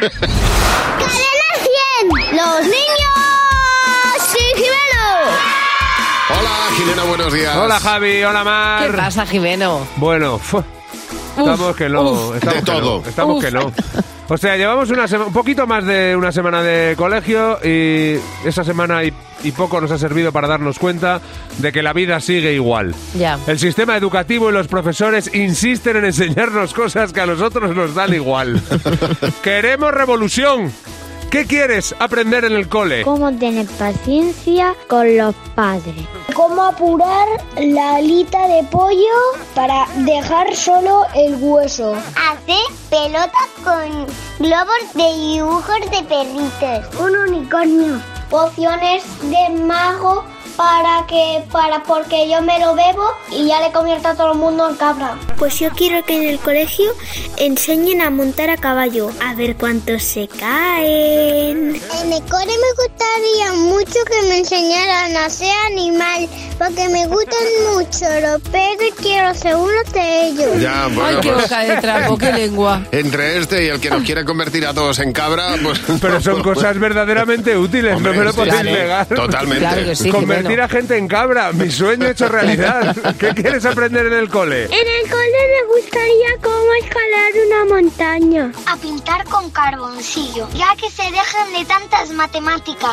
¡Los niños! ¡Sí, Jimeno! Hola, Jimena, buenos días. Hola, Javi, hola, Mar. ¿Qué pasa, Jimeno? Bueno, estamos que no. Estamos que no. O sea, llevamos un poquito más de una semana de colegio y esa semana y poco nos ha servido para darnos cuenta de que la vida sigue igual. Ya. El sistema educativo y los profesores insisten en enseñarnos cosas que a nosotros nos dan igual. ¡Queremos revolución! ¿Qué quieres aprender en el cole? Cómo tener paciencia con los padres. Cómo apurar la alita de pollo para dejar solo el hueso. Hacer pelotas con globos de dibujos de perritos. Un unicornio. Pociones de mago porque yo me lo bebo y ya le convierto a todo el mundo en cabra. Pues yo quiero que en el colegio enseñen a montar a caballo, a ver cuántos se caen. En el cole me gustaría mucho que me enseñaran a ser animal, porque me gustan mucho los perros y quiero ser uno de ellos. Ya, bueno, ay, qué boca de trapo, qué lengua. Entre este y el que nos quiere convertir a todos en cabra, pues... Pero son cosas verdaderamente útiles, hombre, no me lo podéis negar. Totalmente. Claro que sí, convertir a gente en cabra, mi sueño hecho realidad. ¿Qué quieres aprender en el cole? En el cole me gustaría cómo escalar una montaña. A pintar con carboncillo, ya que se dejan de tantas matemáticas.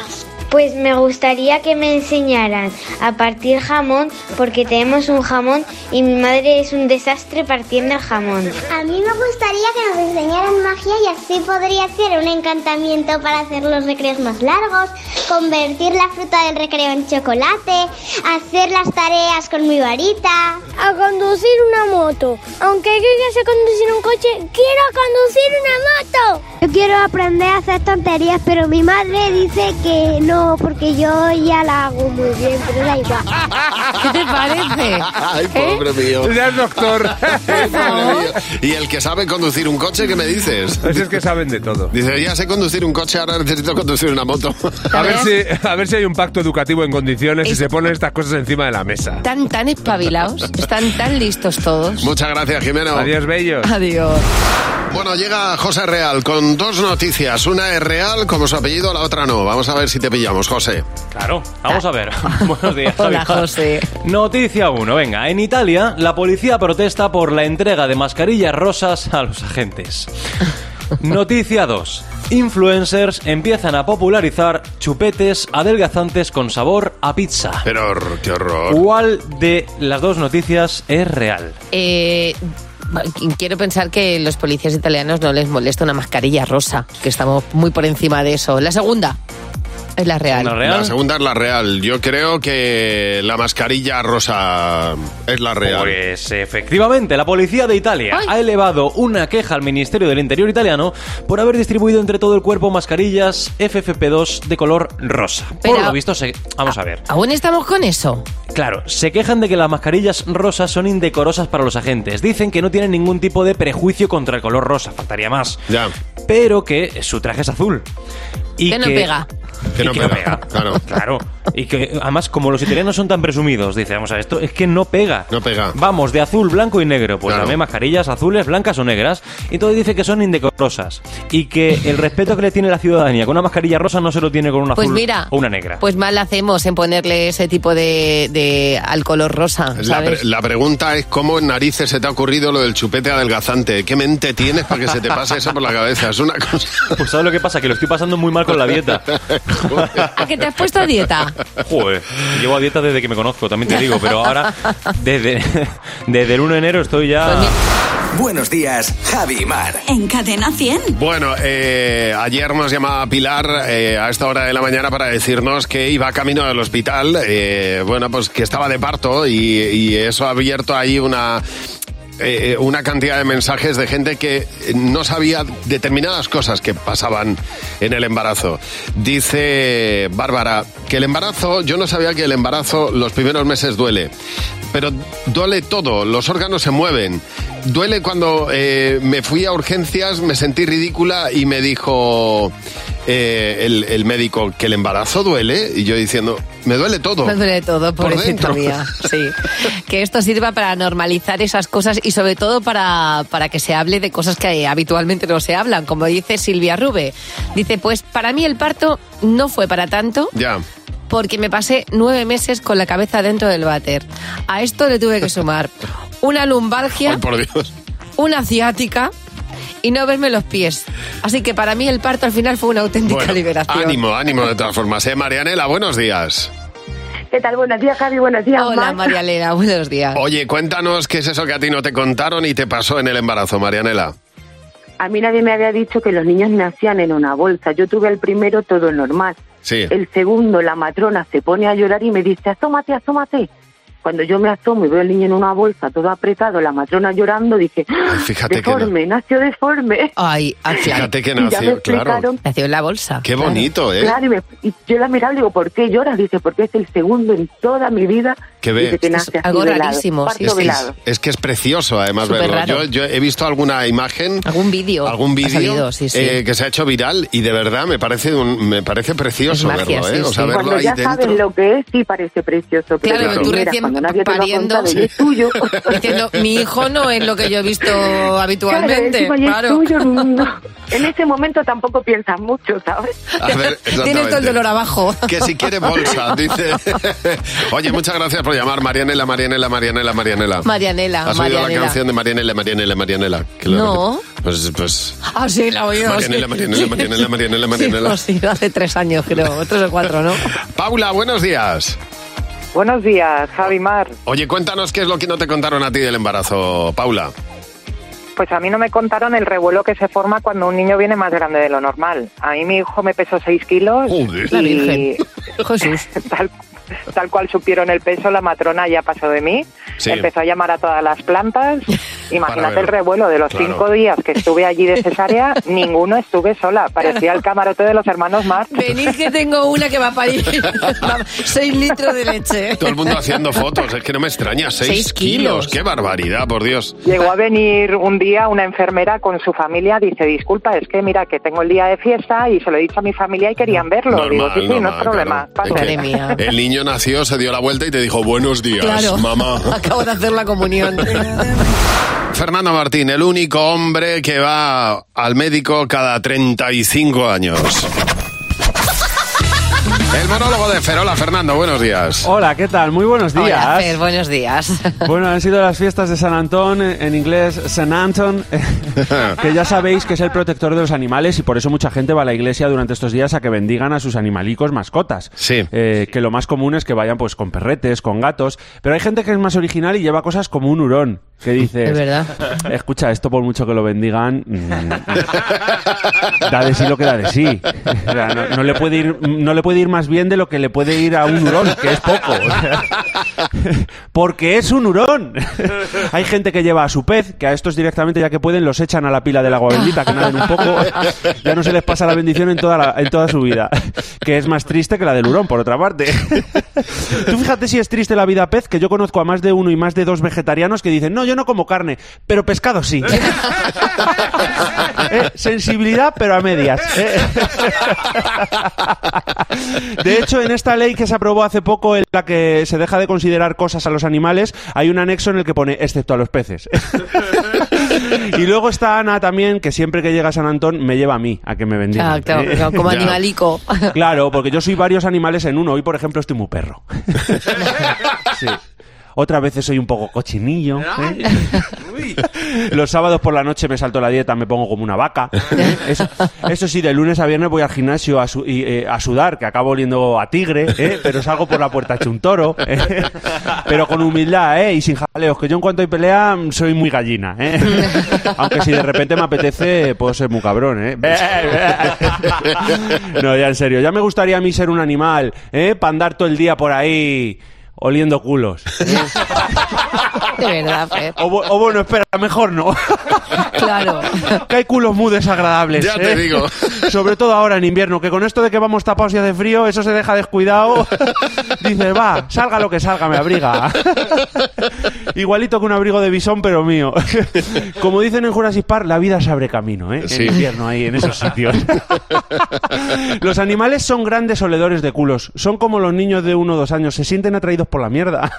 Pues me gustaría que me enseñaran a partir jamón, porque tenemos un jamón y mi madre es un desastre partiendo el jamón. A mí me gustaría que nos enseñaran magia y así podría ser un encantamiento para hacer los recreos más largos, convertir la fruta del recreo en chocolate, hacer las tareas con mi varita. A conducir una moto. Aunque yo ya sé conducir un coche, quiero conducir una moto. Yo quiero aprender a hacer tonterías, pero mi madre dice que no, porque yo ya la hago muy bien, pero da igual. ¿Qué te parece? Ay, pobre mío. Ya es doctor. Y el que sabe conducir un coche, ¿qué me dices? Pues es que saben de todo. Dice, ya sé conducir un coche, ahora necesito conducir una moto. A ver si hay un pacto educativo en condiciones y se ponen estas cosas encima de la mesa. Tan espabilados, están tan listos todos. Muchas gracias, Jimeno. Adiós, bellos. Adiós. Bueno, llega José Real con dos noticias. Una es real, como su apellido, la otra no. Vamos a ver si te pillamos, José. Claro, vamos a ver. Buenos días, Hola, Javi. José. Noticia 1, venga. En Italia, la policía protesta por la entrega de mascarillas rosas a los agentes. Noticia 2. Influencers empiezan a popularizar chupetes adelgazantes con sabor a pizza. Pero, qué horror. ¿Cuál de las dos noticias es real? Quiero pensar que los policías italianos no les molesta una mascarilla rosa, que estamos muy por encima de eso. La segunda es la real. La segunda es la real. Yo creo que la mascarilla rosa es la real. Pues efectivamente, la policía de Italia ha elevado una queja al Ministerio del Interior italiano por haber distribuido entre todo el cuerpo mascarillas FFP2 de color rosa. Pero, por lo visto, vamos a ver. ¿Aún estamos con eso? Claro, se quejan de que las mascarillas rosas son indecorosas para los agentes. Dicen que no tienen ningún tipo de prejuicio contra el color rosa, faltaría más. Ya. Pero que su traje es azul. Y que no pega. Que no pega, claro. Y que además, como los italianos son tan presumidos, dice, vamos a ver, esto es que no pega. No pega. Vamos, de azul, blanco y negro. Pues Claro. también mascarillas azules, blancas o negras. Y todo dice que son indecorosas. Y que el respeto que le tiene la ciudadanía con una mascarilla rosa no se lo tiene con una Pues azul mira, o una negra. Pues mal hacemos en ponerle ese tipo de al color rosa, ¿sabes? La pregunta es cómo en narices se te ha ocurrido lo del chupete adelgazante. ¿Qué mente tienes para que se te pase eso por la cabeza? Es una cosa... Pues ¿sabes lo que pasa? Que lo estoy pasando muy mal con la dieta. ¿A que te has puesto a dieta? Joder, llevo a dieta desde que me conozco, también te digo, pero ahora desde el 1 de enero estoy ya... Buenos días, Javi y Mar. En Cadena 100. Bueno, ayer nos llamaba Pilar a esta hora de la mañana para decirnos que iba camino del hospital, bueno, pues que estaba de parto y eso ha abierto ahí una cantidad de mensajes de gente que no sabía determinadas cosas que pasaban en el embarazo. Dice Bárbara que el embarazo, yo no sabía que el embarazo los primeros meses duele, pero duele todo, los órganos se mueven. Duele cuando me fui a urgencias, me sentí ridícula y me dijo el médico que el embarazo duele, y yo diciendo, me duele todo. Me duele todo, pobrecita dentro. mía. Sí. Que esto sirva para normalizar esas cosas y sobre todo para que se hable de cosas que habitualmente no se hablan, como dice Silvia Rube. Dice, pues para mí el parto no fue para tanto. Ya. Porque me pasé 9 meses con la cabeza dentro del váter. A esto le tuve que sumar una lumbalgia, Ay, por Dios. una ciática y no verme los pies. Así que para mí el parto al final fue una auténtica Bueno, liberación. ánimo de todas formas. Marianela, buenos días. ¿Qué tal? Buenos días, Javi. Buenos días, Hola, Mar. María Elena. Buenos días. Oye, cuéntanos qué es eso que a ti no te contaron y te pasó en el embarazo, Marianela. A mí nadie me había dicho que los niños nacían en una bolsa. Yo tuve el primero todo normal. Sí. El segundo, la matrona se pone a llorar y me dice, asómate, asómate. Cuando yo me asomo y veo al niño en una bolsa todo apretado, la matrona llorando, dije, fíjate deforme, nació deforme. Ay, Fíjate que Y ya me nació, explicaron. claro. Nació en la bolsa. Qué bonito, ¿eh? Claro, y yo la miraba y digo, ¿por qué lloras? Dice, porque es el segundo en toda mi vida Que ve. dice que nace así algo velado, rarísimo, parto sí. velado. Es que es precioso, además, Súper verlo. raro. Yo he visto alguna imagen, Algún vídeo. Ha salido, sí, sí. que se ha hecho viral y de verdad me parece precioso Es magia, verlo, ¿eh? sí, O sea, sí. verlo Cuando ahí ya dentro. saben lo que es, sí parece precioso. Pero Claro, la tú primera, recién cuando nadie te lo ha pariendo, contado y es tuyo. diciendo, mi hijo no es lo que yo he visto habitualmente. Claro, encima y es Claro. tuyo, no. en ese momento tampoco piensas mucho, ¿sabes? A ver, Tienes todo el dolor abajo. Que si quiere bolsa, dice. Oye, muchas gracias por llamar, Marianela. ¿Has oído la canción de Marianela? No. Pues... Ah, sí, la he oído. Marianela. Sí, hace 3 años, creo. 3 o 4, ¿no? Paula, buenos días. Buenos días, Javi Mar. Oye, cuéntanos qué es lo que no te contaron a ti del embarazo, Paula. Pues a mí no me contaron el revuelo que se forma cuando un niño viene más grande de lo normal. A mí mi hijo me pesó 6 kilos. Joder. La Virgen. Jesús. Tal cual supieron el peso, la matrona ya pasó de mí. Sí. Empezó a llamar a todas las plantas. Imagínate el revuelo de los 5 Claro. días que estuve allí de cesárea, ninguno estuve sola. Parecía el camarote de los hermanos Marx. Venid que tengo una que va a parir 6 litros de leche. Todo el mundo haciendo fotos, es que no me extraña. 6 kilos, qué barbaridad, por Dios. Llegó a venir un día una enfermera con su familia, dice, disculpa, es que mira que tengo el día de fiesta y se lo he dicho a mi familia y querían verlo. Normal, Digo, sí, no es normal, problema. claro. Pase. Es que el niño nació, se dio la vuelta y te dijo, buenos días, Claro. mamá. Acabo de hacer la comunión. Fernando Martín, el único hombre que va al médico cada 35 años. El monólogo de Fer. Hola, Fernando, buenos días. Hola, ¿qué tal? Muy buenos días. Hola, Fer, buenos días. Bueno, han sido las fiestas de San Antón, en inglés San Anton, que ya sabéis que es el protector de los animales y por eso mucha gente va a la iglesia durante estos días a que bendigan a sus animalicos mascotas. Sí. Que lo más común es que vayan pues con perretes, con gatos, pero hay gente que es más original y lleva cosas como un hurón, que dices... Es verdad. Escucha, esto por mucho que lo bendigan, da de sí lo que da de sí. O sea, no le puede ir más bien de lo que le puede ir a un hurón, que es poco. O sea, porque es un hurón. Hay gente que lleva a su pez, que a estos directamente, ya que pueden, los echan a la pila del agua bendita, que naden un poco, ya no se les pasa la bendición en toda su vida. Que es más triste que la del hurón, por otra parte. Tú fíjate si es triste la vida pez, que yo conozco a más de 1 y más de 2 vegetarianos que dicen, no, yo no como carne, pero pescado sí. Sensibilidad, pero a medias. De hecho, en esta ley que se aprobó hace poco, en la que se deja de considerar cosas a los animales, hay un anexo en el que pone, excepto a los peces. Y luego está Ana también, que siempre que llega a San Antón me lleva a mí, a que me bendiga. Claro, como animalico. Claro, porque yo soy varios animales en uno. Hoy, por ejemplo, estoy muy perro. Sí. Otras veces soy un poco cochinillo. Los sábados por la noche me salto la dieta, me pongo como una vaca. Eso sí, de lunes a viernes voy al gimnasio a sudar, que acabo oliendo a tigre, pero salgo por la puerta hecho un toro. Pero con humildad, y sin jaleos, que yo en cuanto hay pelea soy muy gallina. Aunque si de repente me apetece, puedo ser muy cabrón. No, ya en serio, ya me gustaría a mí ser un animal, para andar todo el día por ahí... oliendo culos. De verdad, Fer. O bueno, espera, mejor no. Claro. Que hay culos muy desagradables. Ya te digo. Sobre todo ahora en invierno, que con esto de que vamos tapados y hace frío, eso se deja descuidado. Dices, va, salga lo que salga, me abriga. Igualito que un abrigo de bisón, pero mío. Como dicen en Jurassic Park, la vida se abre camino, Sí. En invierno ahí, en esos sitios. Los animales son grandes oledores de culos. Son como los niños de 1 o 2 años. Se sienten atraídos por la mierda.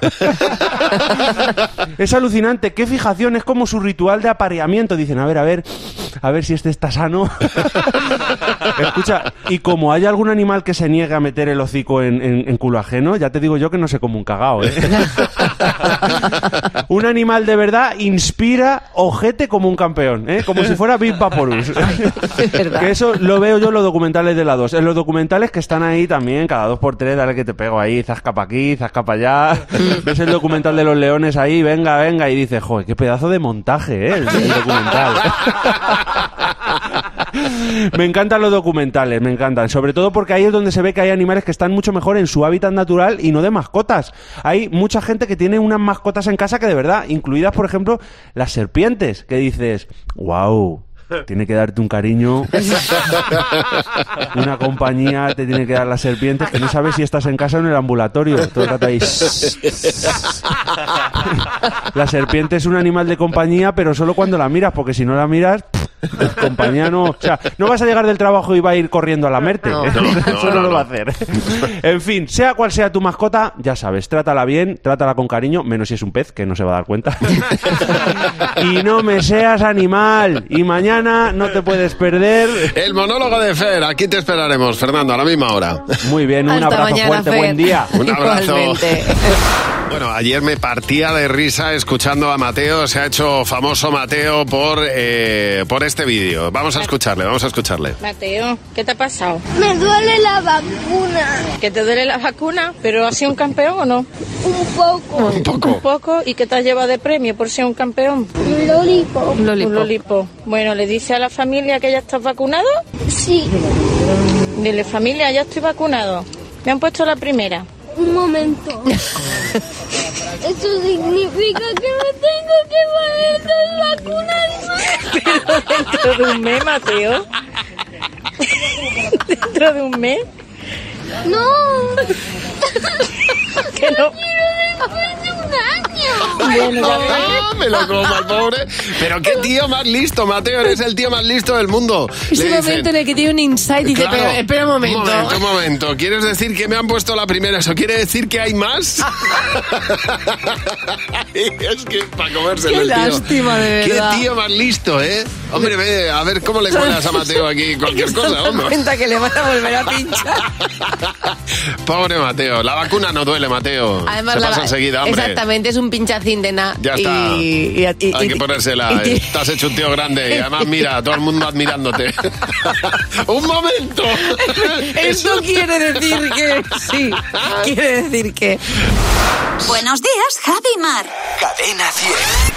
Es alucinante. Qué fijación. Es como su ritual de apareamiento. Dicen, a ver si este está sano. Escucha, y como hay algún animal que se niegue a meter el hocico en culo ajeno, ya te digo yo que no sé como un cagao, Un animal de verdad inspira ojete como un campeón, como si fuera Big Vaporus. Que eso lo veo yo en los documentales de la 2. En los documentales que están ahí también, cada 2x3, dale que te pego ahí, zasca pa' aquí, zasca pa' allá. Ves el documental de los leones ahí, venga, y dices, joder, qué pedazo de montaje, el documental. Me encantan los documentales, me encantan. Sobre todo porque ahí es donde se ve que hay animales que están mucho mejor en su hábitat natural y no de mascotas. Hay mucha gente que tiene unas mascotas en casa que de verdad, incluidas por ejemplo las serpientes, que dices, wow, tiene que darte un cariño, una compañía te tiene que dar las serpientes, que no sabes si estás en casa o en el ambulatorio, todo el rato ahí. La serpiente es un animal de compañía, pero solo cuando la miras, porque si no la miras, Compañía no... O sea, no vas a llegar del trabajo y va a ir corriendo a lamerte. Eso no lo va a hacer. En fin, sea cual sea tu mascota, ya sabes, trátala bien, trátala con cariño, menos si es un pez, que no se va a dar cuenta. Y no me seas animal. Y mañana no te puedes perder... El monólogo de Fer, aquí te esperaremos, Fernando, a la misma hora. Muy bien, un abrazo mañana, fuerte, Fer. Buen día. Un abrazo. Bueno, ayer me partía de risa escuchando a Mateo, se ha hecho famoso Mateo por este vídeo. Vamos a escucharle. Mateo, ¿qué te ha pasado? Me duele la vacuna. ¿Que te duele la vacuna? ¿Pero has sido un campeón o no? Un poco. ¿Y qué te has llevado de premio por ser un campeón? Un lolipo. Un lolipo. Bueno, ¿le dice a la familia que ya estás vacunado? Sí. Dile, familia, ya estoy vacunado. Me han puesto la primera. Un momento. Eso significa que me tengo que poner las vacunas. Pero dentro de un mes, Mateo. ¿Dentro de un mes? No. ¿Que no? Quiero después de un año. Bueno, me lo como al pobre. Pero qué tío más listo, Mateo. Eres el tío más listo del mundo. Ese momento en el que tiene un insight y dice, claro, espera un momento. Un momento. ¿Quieres decir que me han puesto la primera? ¿Eso quiere decir que hay más? Es que para comérselo qué el tío. Lástima, de verdad. Qué tío más listo, ¿eh? Hombre, ve, a ver cómo le cuelas a Mateo aquí cualquier cosa, hombre. Cuenta que le van a volver a pinchar. Pobre Mateo. La vacuna no duele, Mateo. Además, se pasa enseguida, hombre. Exactamente, es un pinchacín de nada. Ya está. Hay que ponérsela. Estás hecho un tío grande y además mira, todo el mundo admirándote. ¡Un momento! Eso quiere decir que sí. Quiere decir que... Buenos días, Javi y Mar. Cadena 100.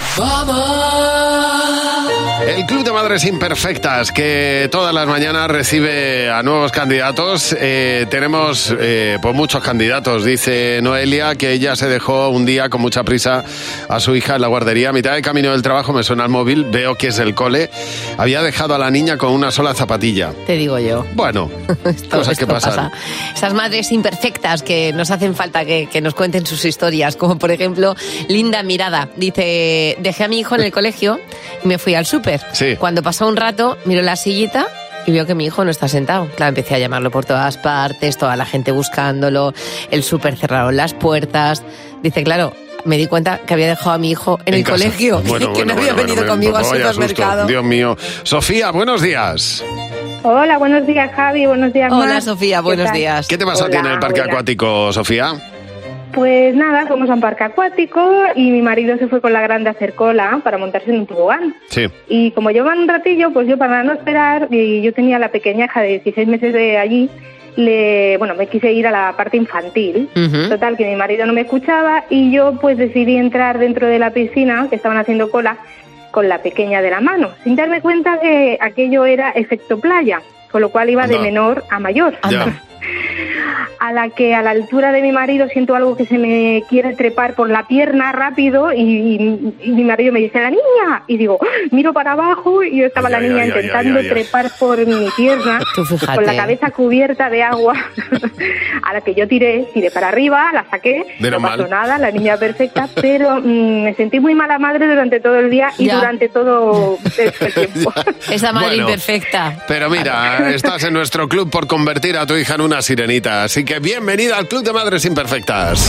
¡Vamos! El Club de Madres Imperfectas, que todas las mañanas recibe a nuevos candidatos. Tenemos pues muchos candidatos. Dice Noelia que ella se dejó un día con mucha prisa a su hija en la guardería. A mitad de camino del trabajo me suena el móvil, veo que es el cole. Había dejado a la niña con una sola zapatilla. Te digo yo. Bueno, cosas que pasan. Esas madres imperfectas que nos hacen falta que nos cuenten sus historias, como por ejemplo Linda Mirada. Dice, dejé a mi hijo en el colegio y me fui al súper. Sí. Cuando pasó un rato, miro la sillita y veo que mi hijo no está sentado. Claro, empecé a llamarlo por todas partes, toda la gente buscándolo, el súper cerraron las puertas. Dice, claro, me di cuenta que había dejado a mi hijo en el casa. Colegio, que no había venido conmigo al supermercado. Dios mío. Sofía, buenos días. Hola, buenos días, Javi, buenos días, Mar. Hola, Sofía, buenos días. ¿Qué te pasa a ti en el parque acuático, Sofía? Pues nada, fuimos a un parque acuático y mi marido se fue con la grande a hacer cola para montarse en un tobogán. Sí. Y como llevan un ratillo, pues yo para no esperar, y yo tenía la pequeña hija de 16 meses de allí, me quise ir a la parte infantil. Uh-huh. Total, que mi marido no me escuchaba y yo pues decidí entrar dentro de la piscina, que estaban haciendo cola, con la pequeña de la mano, sin darme cuenta que aquello era efecto playa, con lo cual iba de menor a mayor. A la que a la altura de mi marido siento algo que se me quiere trepar por la pierna rápido y mi marido me dice, ¡la niña! Y digo, miro para abajo y yo estaba la niña intentando trepar por mi pierna con la cabeza cubierta de agua. A la que yo tiré para arriba, la saqué, no pasó nada, la niña perfecta, pero me sentí muy mala madre durante todo el día y durante todo el tiempo. Esa madre imperfecta. Pero mira, estás en nuestro club por convertir a tu hija en una sirenita, así que bienvenida al Club de Madres Imperfectas.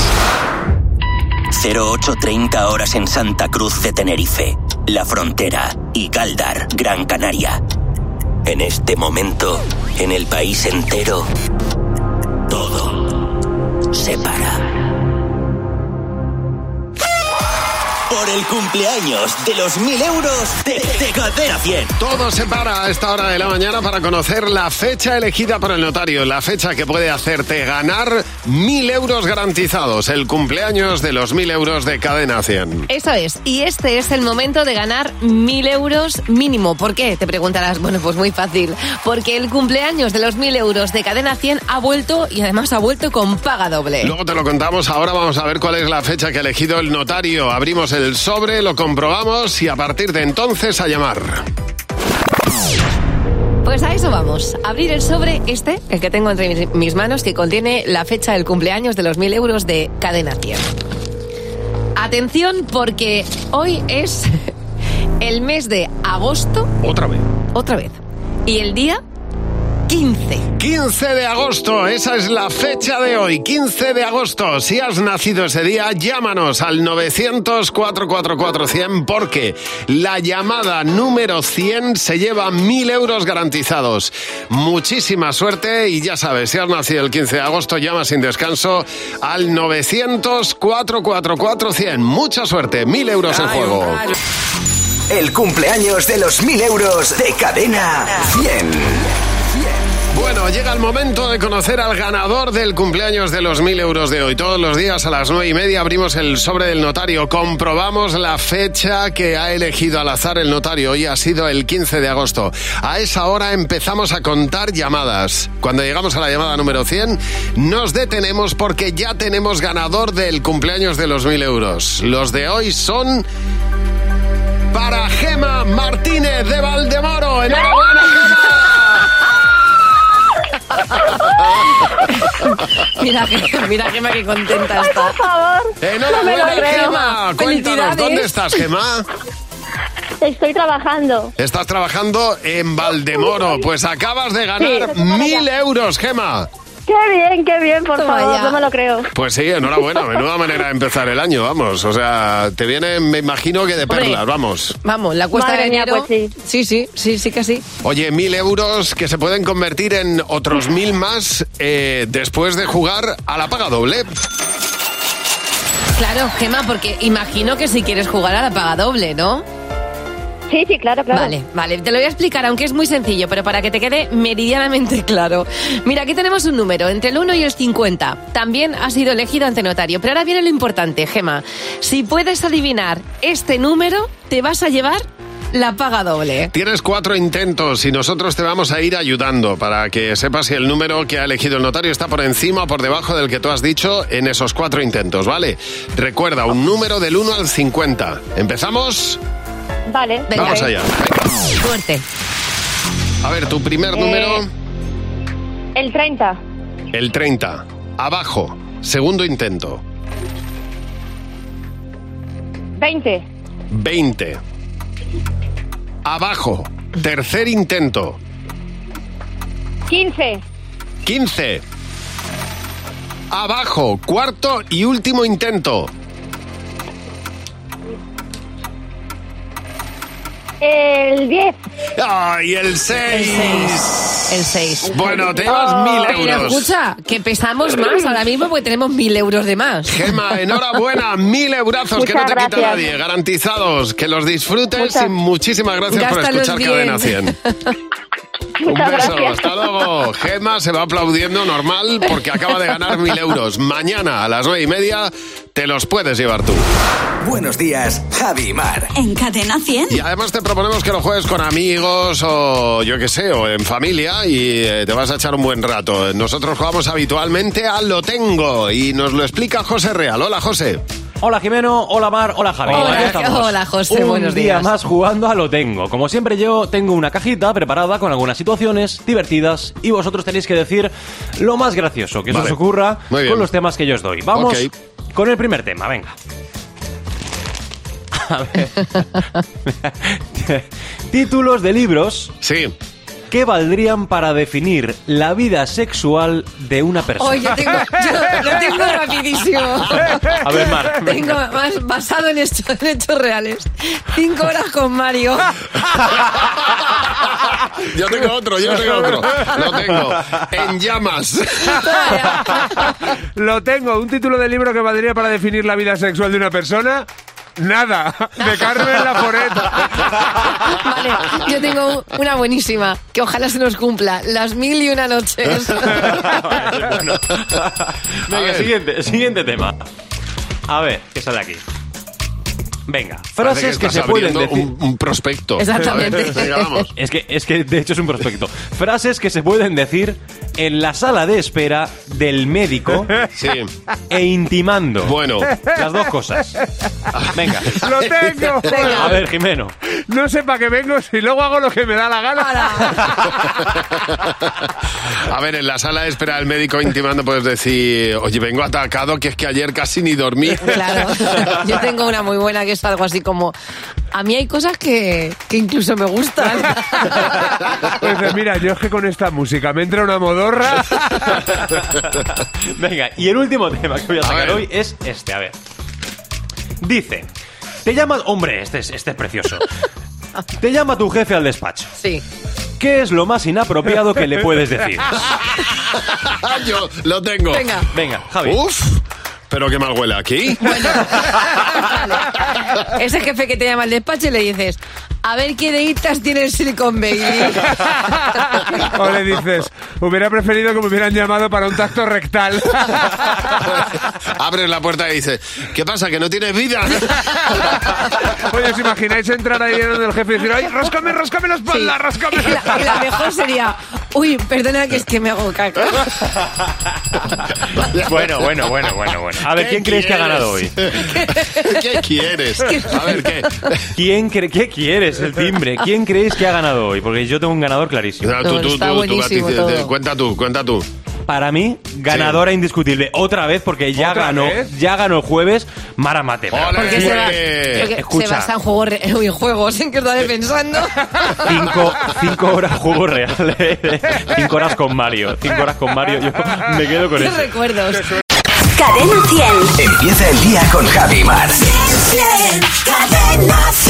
08:30 horas en Santa Cruz de Tenerife, La Frontera y Galdar, Gran Canaria. En este momento, en el país entero, todo se para. Por el cumpleaños de los 1.000 euros de Cadena 100. Todo se para a esta hora de la mañana para conocer la fecha elegida por el notario, la fecha que puede hacerte ganar 1.000 euros garantizados, el cumpleaños de los 1.000 euros de Cadena 100. Eso es, y este es el momento de ganar 1.000 euros mínimo. ¿Por qué? Te preguntarás. Bueno, pues muy fácil, porque el cumpleaños de los 1.000 euros de Cadena 100 ha vuelto, y además ha vuelto con paga doble. Luego te lo contamos, ahora vamos a ver cuál es la fecha que ha elegido el notario. Abrimos el sobre, lo comprobamos y a partir de entonces a llamar. Pues a eso vamos. Abrir el sobre el que tengo entre mis manos, que contiene la fecha del cumpleaños de los 1.000 euros de Cadena 100. Atención, porque hoy es el mes de agosto. ¿Otra vez? otra vez. Y el día 15. 15 de agosto, esa es la fecha de hoy, 15 de agosto. Si has nacido ese día, llámanos al 900-444-100 porque la llamada número 100 se lleva 1.000 euros garantizados. Muchísima suerte y ya sabes, si has nacido el 15 de agosto, llama sin descanso al 900-444-100. Mucha suerte, 1.000 euros en juego. El cumpleaños de los 1.000 euros de Cadena 100. Bueno, llega el momento de conocer al ganador del cumpleaños de los 1.000 euros de hoy. Todos los días a las 9:30 abrimos el sobre del notario. Comprobamos la fecha que ha elegido al azar el notario. Hoy ha sido el 15 de agosto. A esa hora empezamos a contar llamadas. Cuando llegamos a la llamada número 100, nos detenemos porque ya tenemos ganador del cumpleaños de los 1.000 euros. Los de hoy son para Gema Martínez de Valdemoro. ¡Enhorabuena, Gema! Mira Gema, que contenta está. Por favor. Enhorabuena, Gema. Cuéntanos, ¿dónde estás, Gema? Estoy trabajando. Estás trabajando en Valdemoro. Pues acabas de ganar 1.000 euros, Gema. Qué bien, por favor, no me lo creo. Pues sí, enhorabuena, menuda manera de empezar el año, vamos. O sea, te viene, me imagino que de perlas, vamos. Vamos, la cuesta de enero. Pues sí. Sí que sí. Oye, 1.000 euros que se pueden convertir en otros 1.000 más después de jugar a la paga doble. Claro, Gema, porque imagino que si quieres jugar a la paga doble, ¿no? Sí, claro. Vale, te lo voy a explicar, aunque es muy sencillo, pero para que te quede meridianamente claro. Mira, aquí tenemos un número, entre el 1 y el 50. También ha sido elegido ante notario. Pero ahora viene lo importante, Gema. Si puedes adivinar este número, te vas a llevar la paga doble. Tienes 4 intentos y nosotros te vamos a ir ayudando para que sepas si el número que ha elegido el notario está por encima o por debajo del que tú has dicho en esos 4 intentos, ¿vale? Recuerda, un número del 1 al 50. ¿Empezamos? Vale. Venga, vamos allá. Suerte. A ver, tu primer número. El 30. El 30. Abajo. Segundo intento. 20. 20. Abajo. Tercer intento. 15. 15. Abajo. Cuarto y último intento. El 10. ¡Ay, el 6! El 6. Bueno, te llevas 1.000 euros. Pero escucha, que pesamos más ahora mismo porque tenemos 1.000 euros de más. Gema, enhorabuena, 1.000 eurazos que no te quita nadie, garantizados. Que los disfrutes y muchísimas gracias por escuchar Cadena 100. Un beso, hasta luego. Gema se va aplaudiendo normal porque acaba de ganar 1.000 euros. Mañana a las 9:30 te los puedes llevar tú. Buenos días, Javi y Mar. En Cadena 100. Y además te proponemos que lo juegues con amigos o yo qué sé, o en familia y te vas a echar un buen rato. Nosotros jugamos habitualmente a Lo Tengo y nos lo explica José Real. Hola, José. Hola Jimeno, hola Mar, hola Javi. Hola José, buenos días. Un día más jugando a Lo Tengo. Como siempre yo tengo una cajita preparada con algunas situaciones divertidas y vosotros tenéis que decir lo más gracioso que se os ocurra con los temas que yo os doy. Vamos con el primer tema, venga. A ver. Títulos de libros. Sí. ¿Qué valdrían para definir la vida sexual de una persona? Yo lo tengo rapidísimo. A ver, Mar. Tengo más basado en hechos reales. 5 horas con Mario. Yo tengo otro. Lo tengo. En llamas. Lo tengo. Un título de libro que valdría para definir la vida sexual de una persona. Nada, de Carmen Laforeta. Vale, yo tengo una buenísima, que ojalá se nos cumpla, las 1001 noches. Bueno. Venga, siguiente tema. A ver, ¿qué sale aquí? Venga, frases que se pueden decir. Un prospecto. Exactamente. Venga, vamos. Es que de hecho es un prospecto. Frases que se pueden decir en la sala de espera del médico e intimando. Bueno, las dos cosas. Venga. Lo tengo. Venga. A ver, Jimeno. No sé para qué vengo si luego hago lo que me da la gana. A ver, en la sala de espera del médico intimando puedes decir, oye, vengo atacado, que es que ayer casi ni dormí. Claro. Yo tengo una muy buena que es algo así como, a mí hay cosas que incluso me gustan. Pues mira, yo es que con esta música me entra una modorra. Venga, y el último tema que voy a sacar hoy es este, a ver. Dice, te llama... Hombre, este es precioso. Te llama tu jefe al despacho. Sí. ¿Qué es lo más inapropiado que le puedes decir? Yo lo tengo. Venga, Javi. Uf, pero qué mal huele aquí. Bueno, vale. Ese jefe que te llama al despacho y le dices, a ver qué deditas tiene el Silicon Baby. O le dices, hubiera preferido que me hubieran llamado para un tacto rectal. Abres la puerta y dices, ¿qué pasa, que no tienes vida? Oye, ¿os imagináis entrar ahí en el jefe y decir, ay, ráscame la espalda, Sí. ráscame? Y la mejor sería, uy, perdona que es que me hago caca. Bueno. A ver, ¿quién creéis que ha ganado hoy? ¿Qué quieres? A ver, ¿qué? ¿Qué quieres? El timbre. ¿Quién creéis que ha ganado hoy? Porque yo tengo un ganador clarísimo. Está buenísimo todo. Cuenta tú. Para mí, ganadora indiscutible. Otra vez, porque ya ganó el jueves Mara Mate. Porque se basa en juegos, en que estaba pensando. 5 horas juego real. 5 horas con Mario. 5 horas con Mario. Yo me quedo con Qué eso. recuerdos. Cadena 100. Empieza el día con Javi Mar. Cadena 100.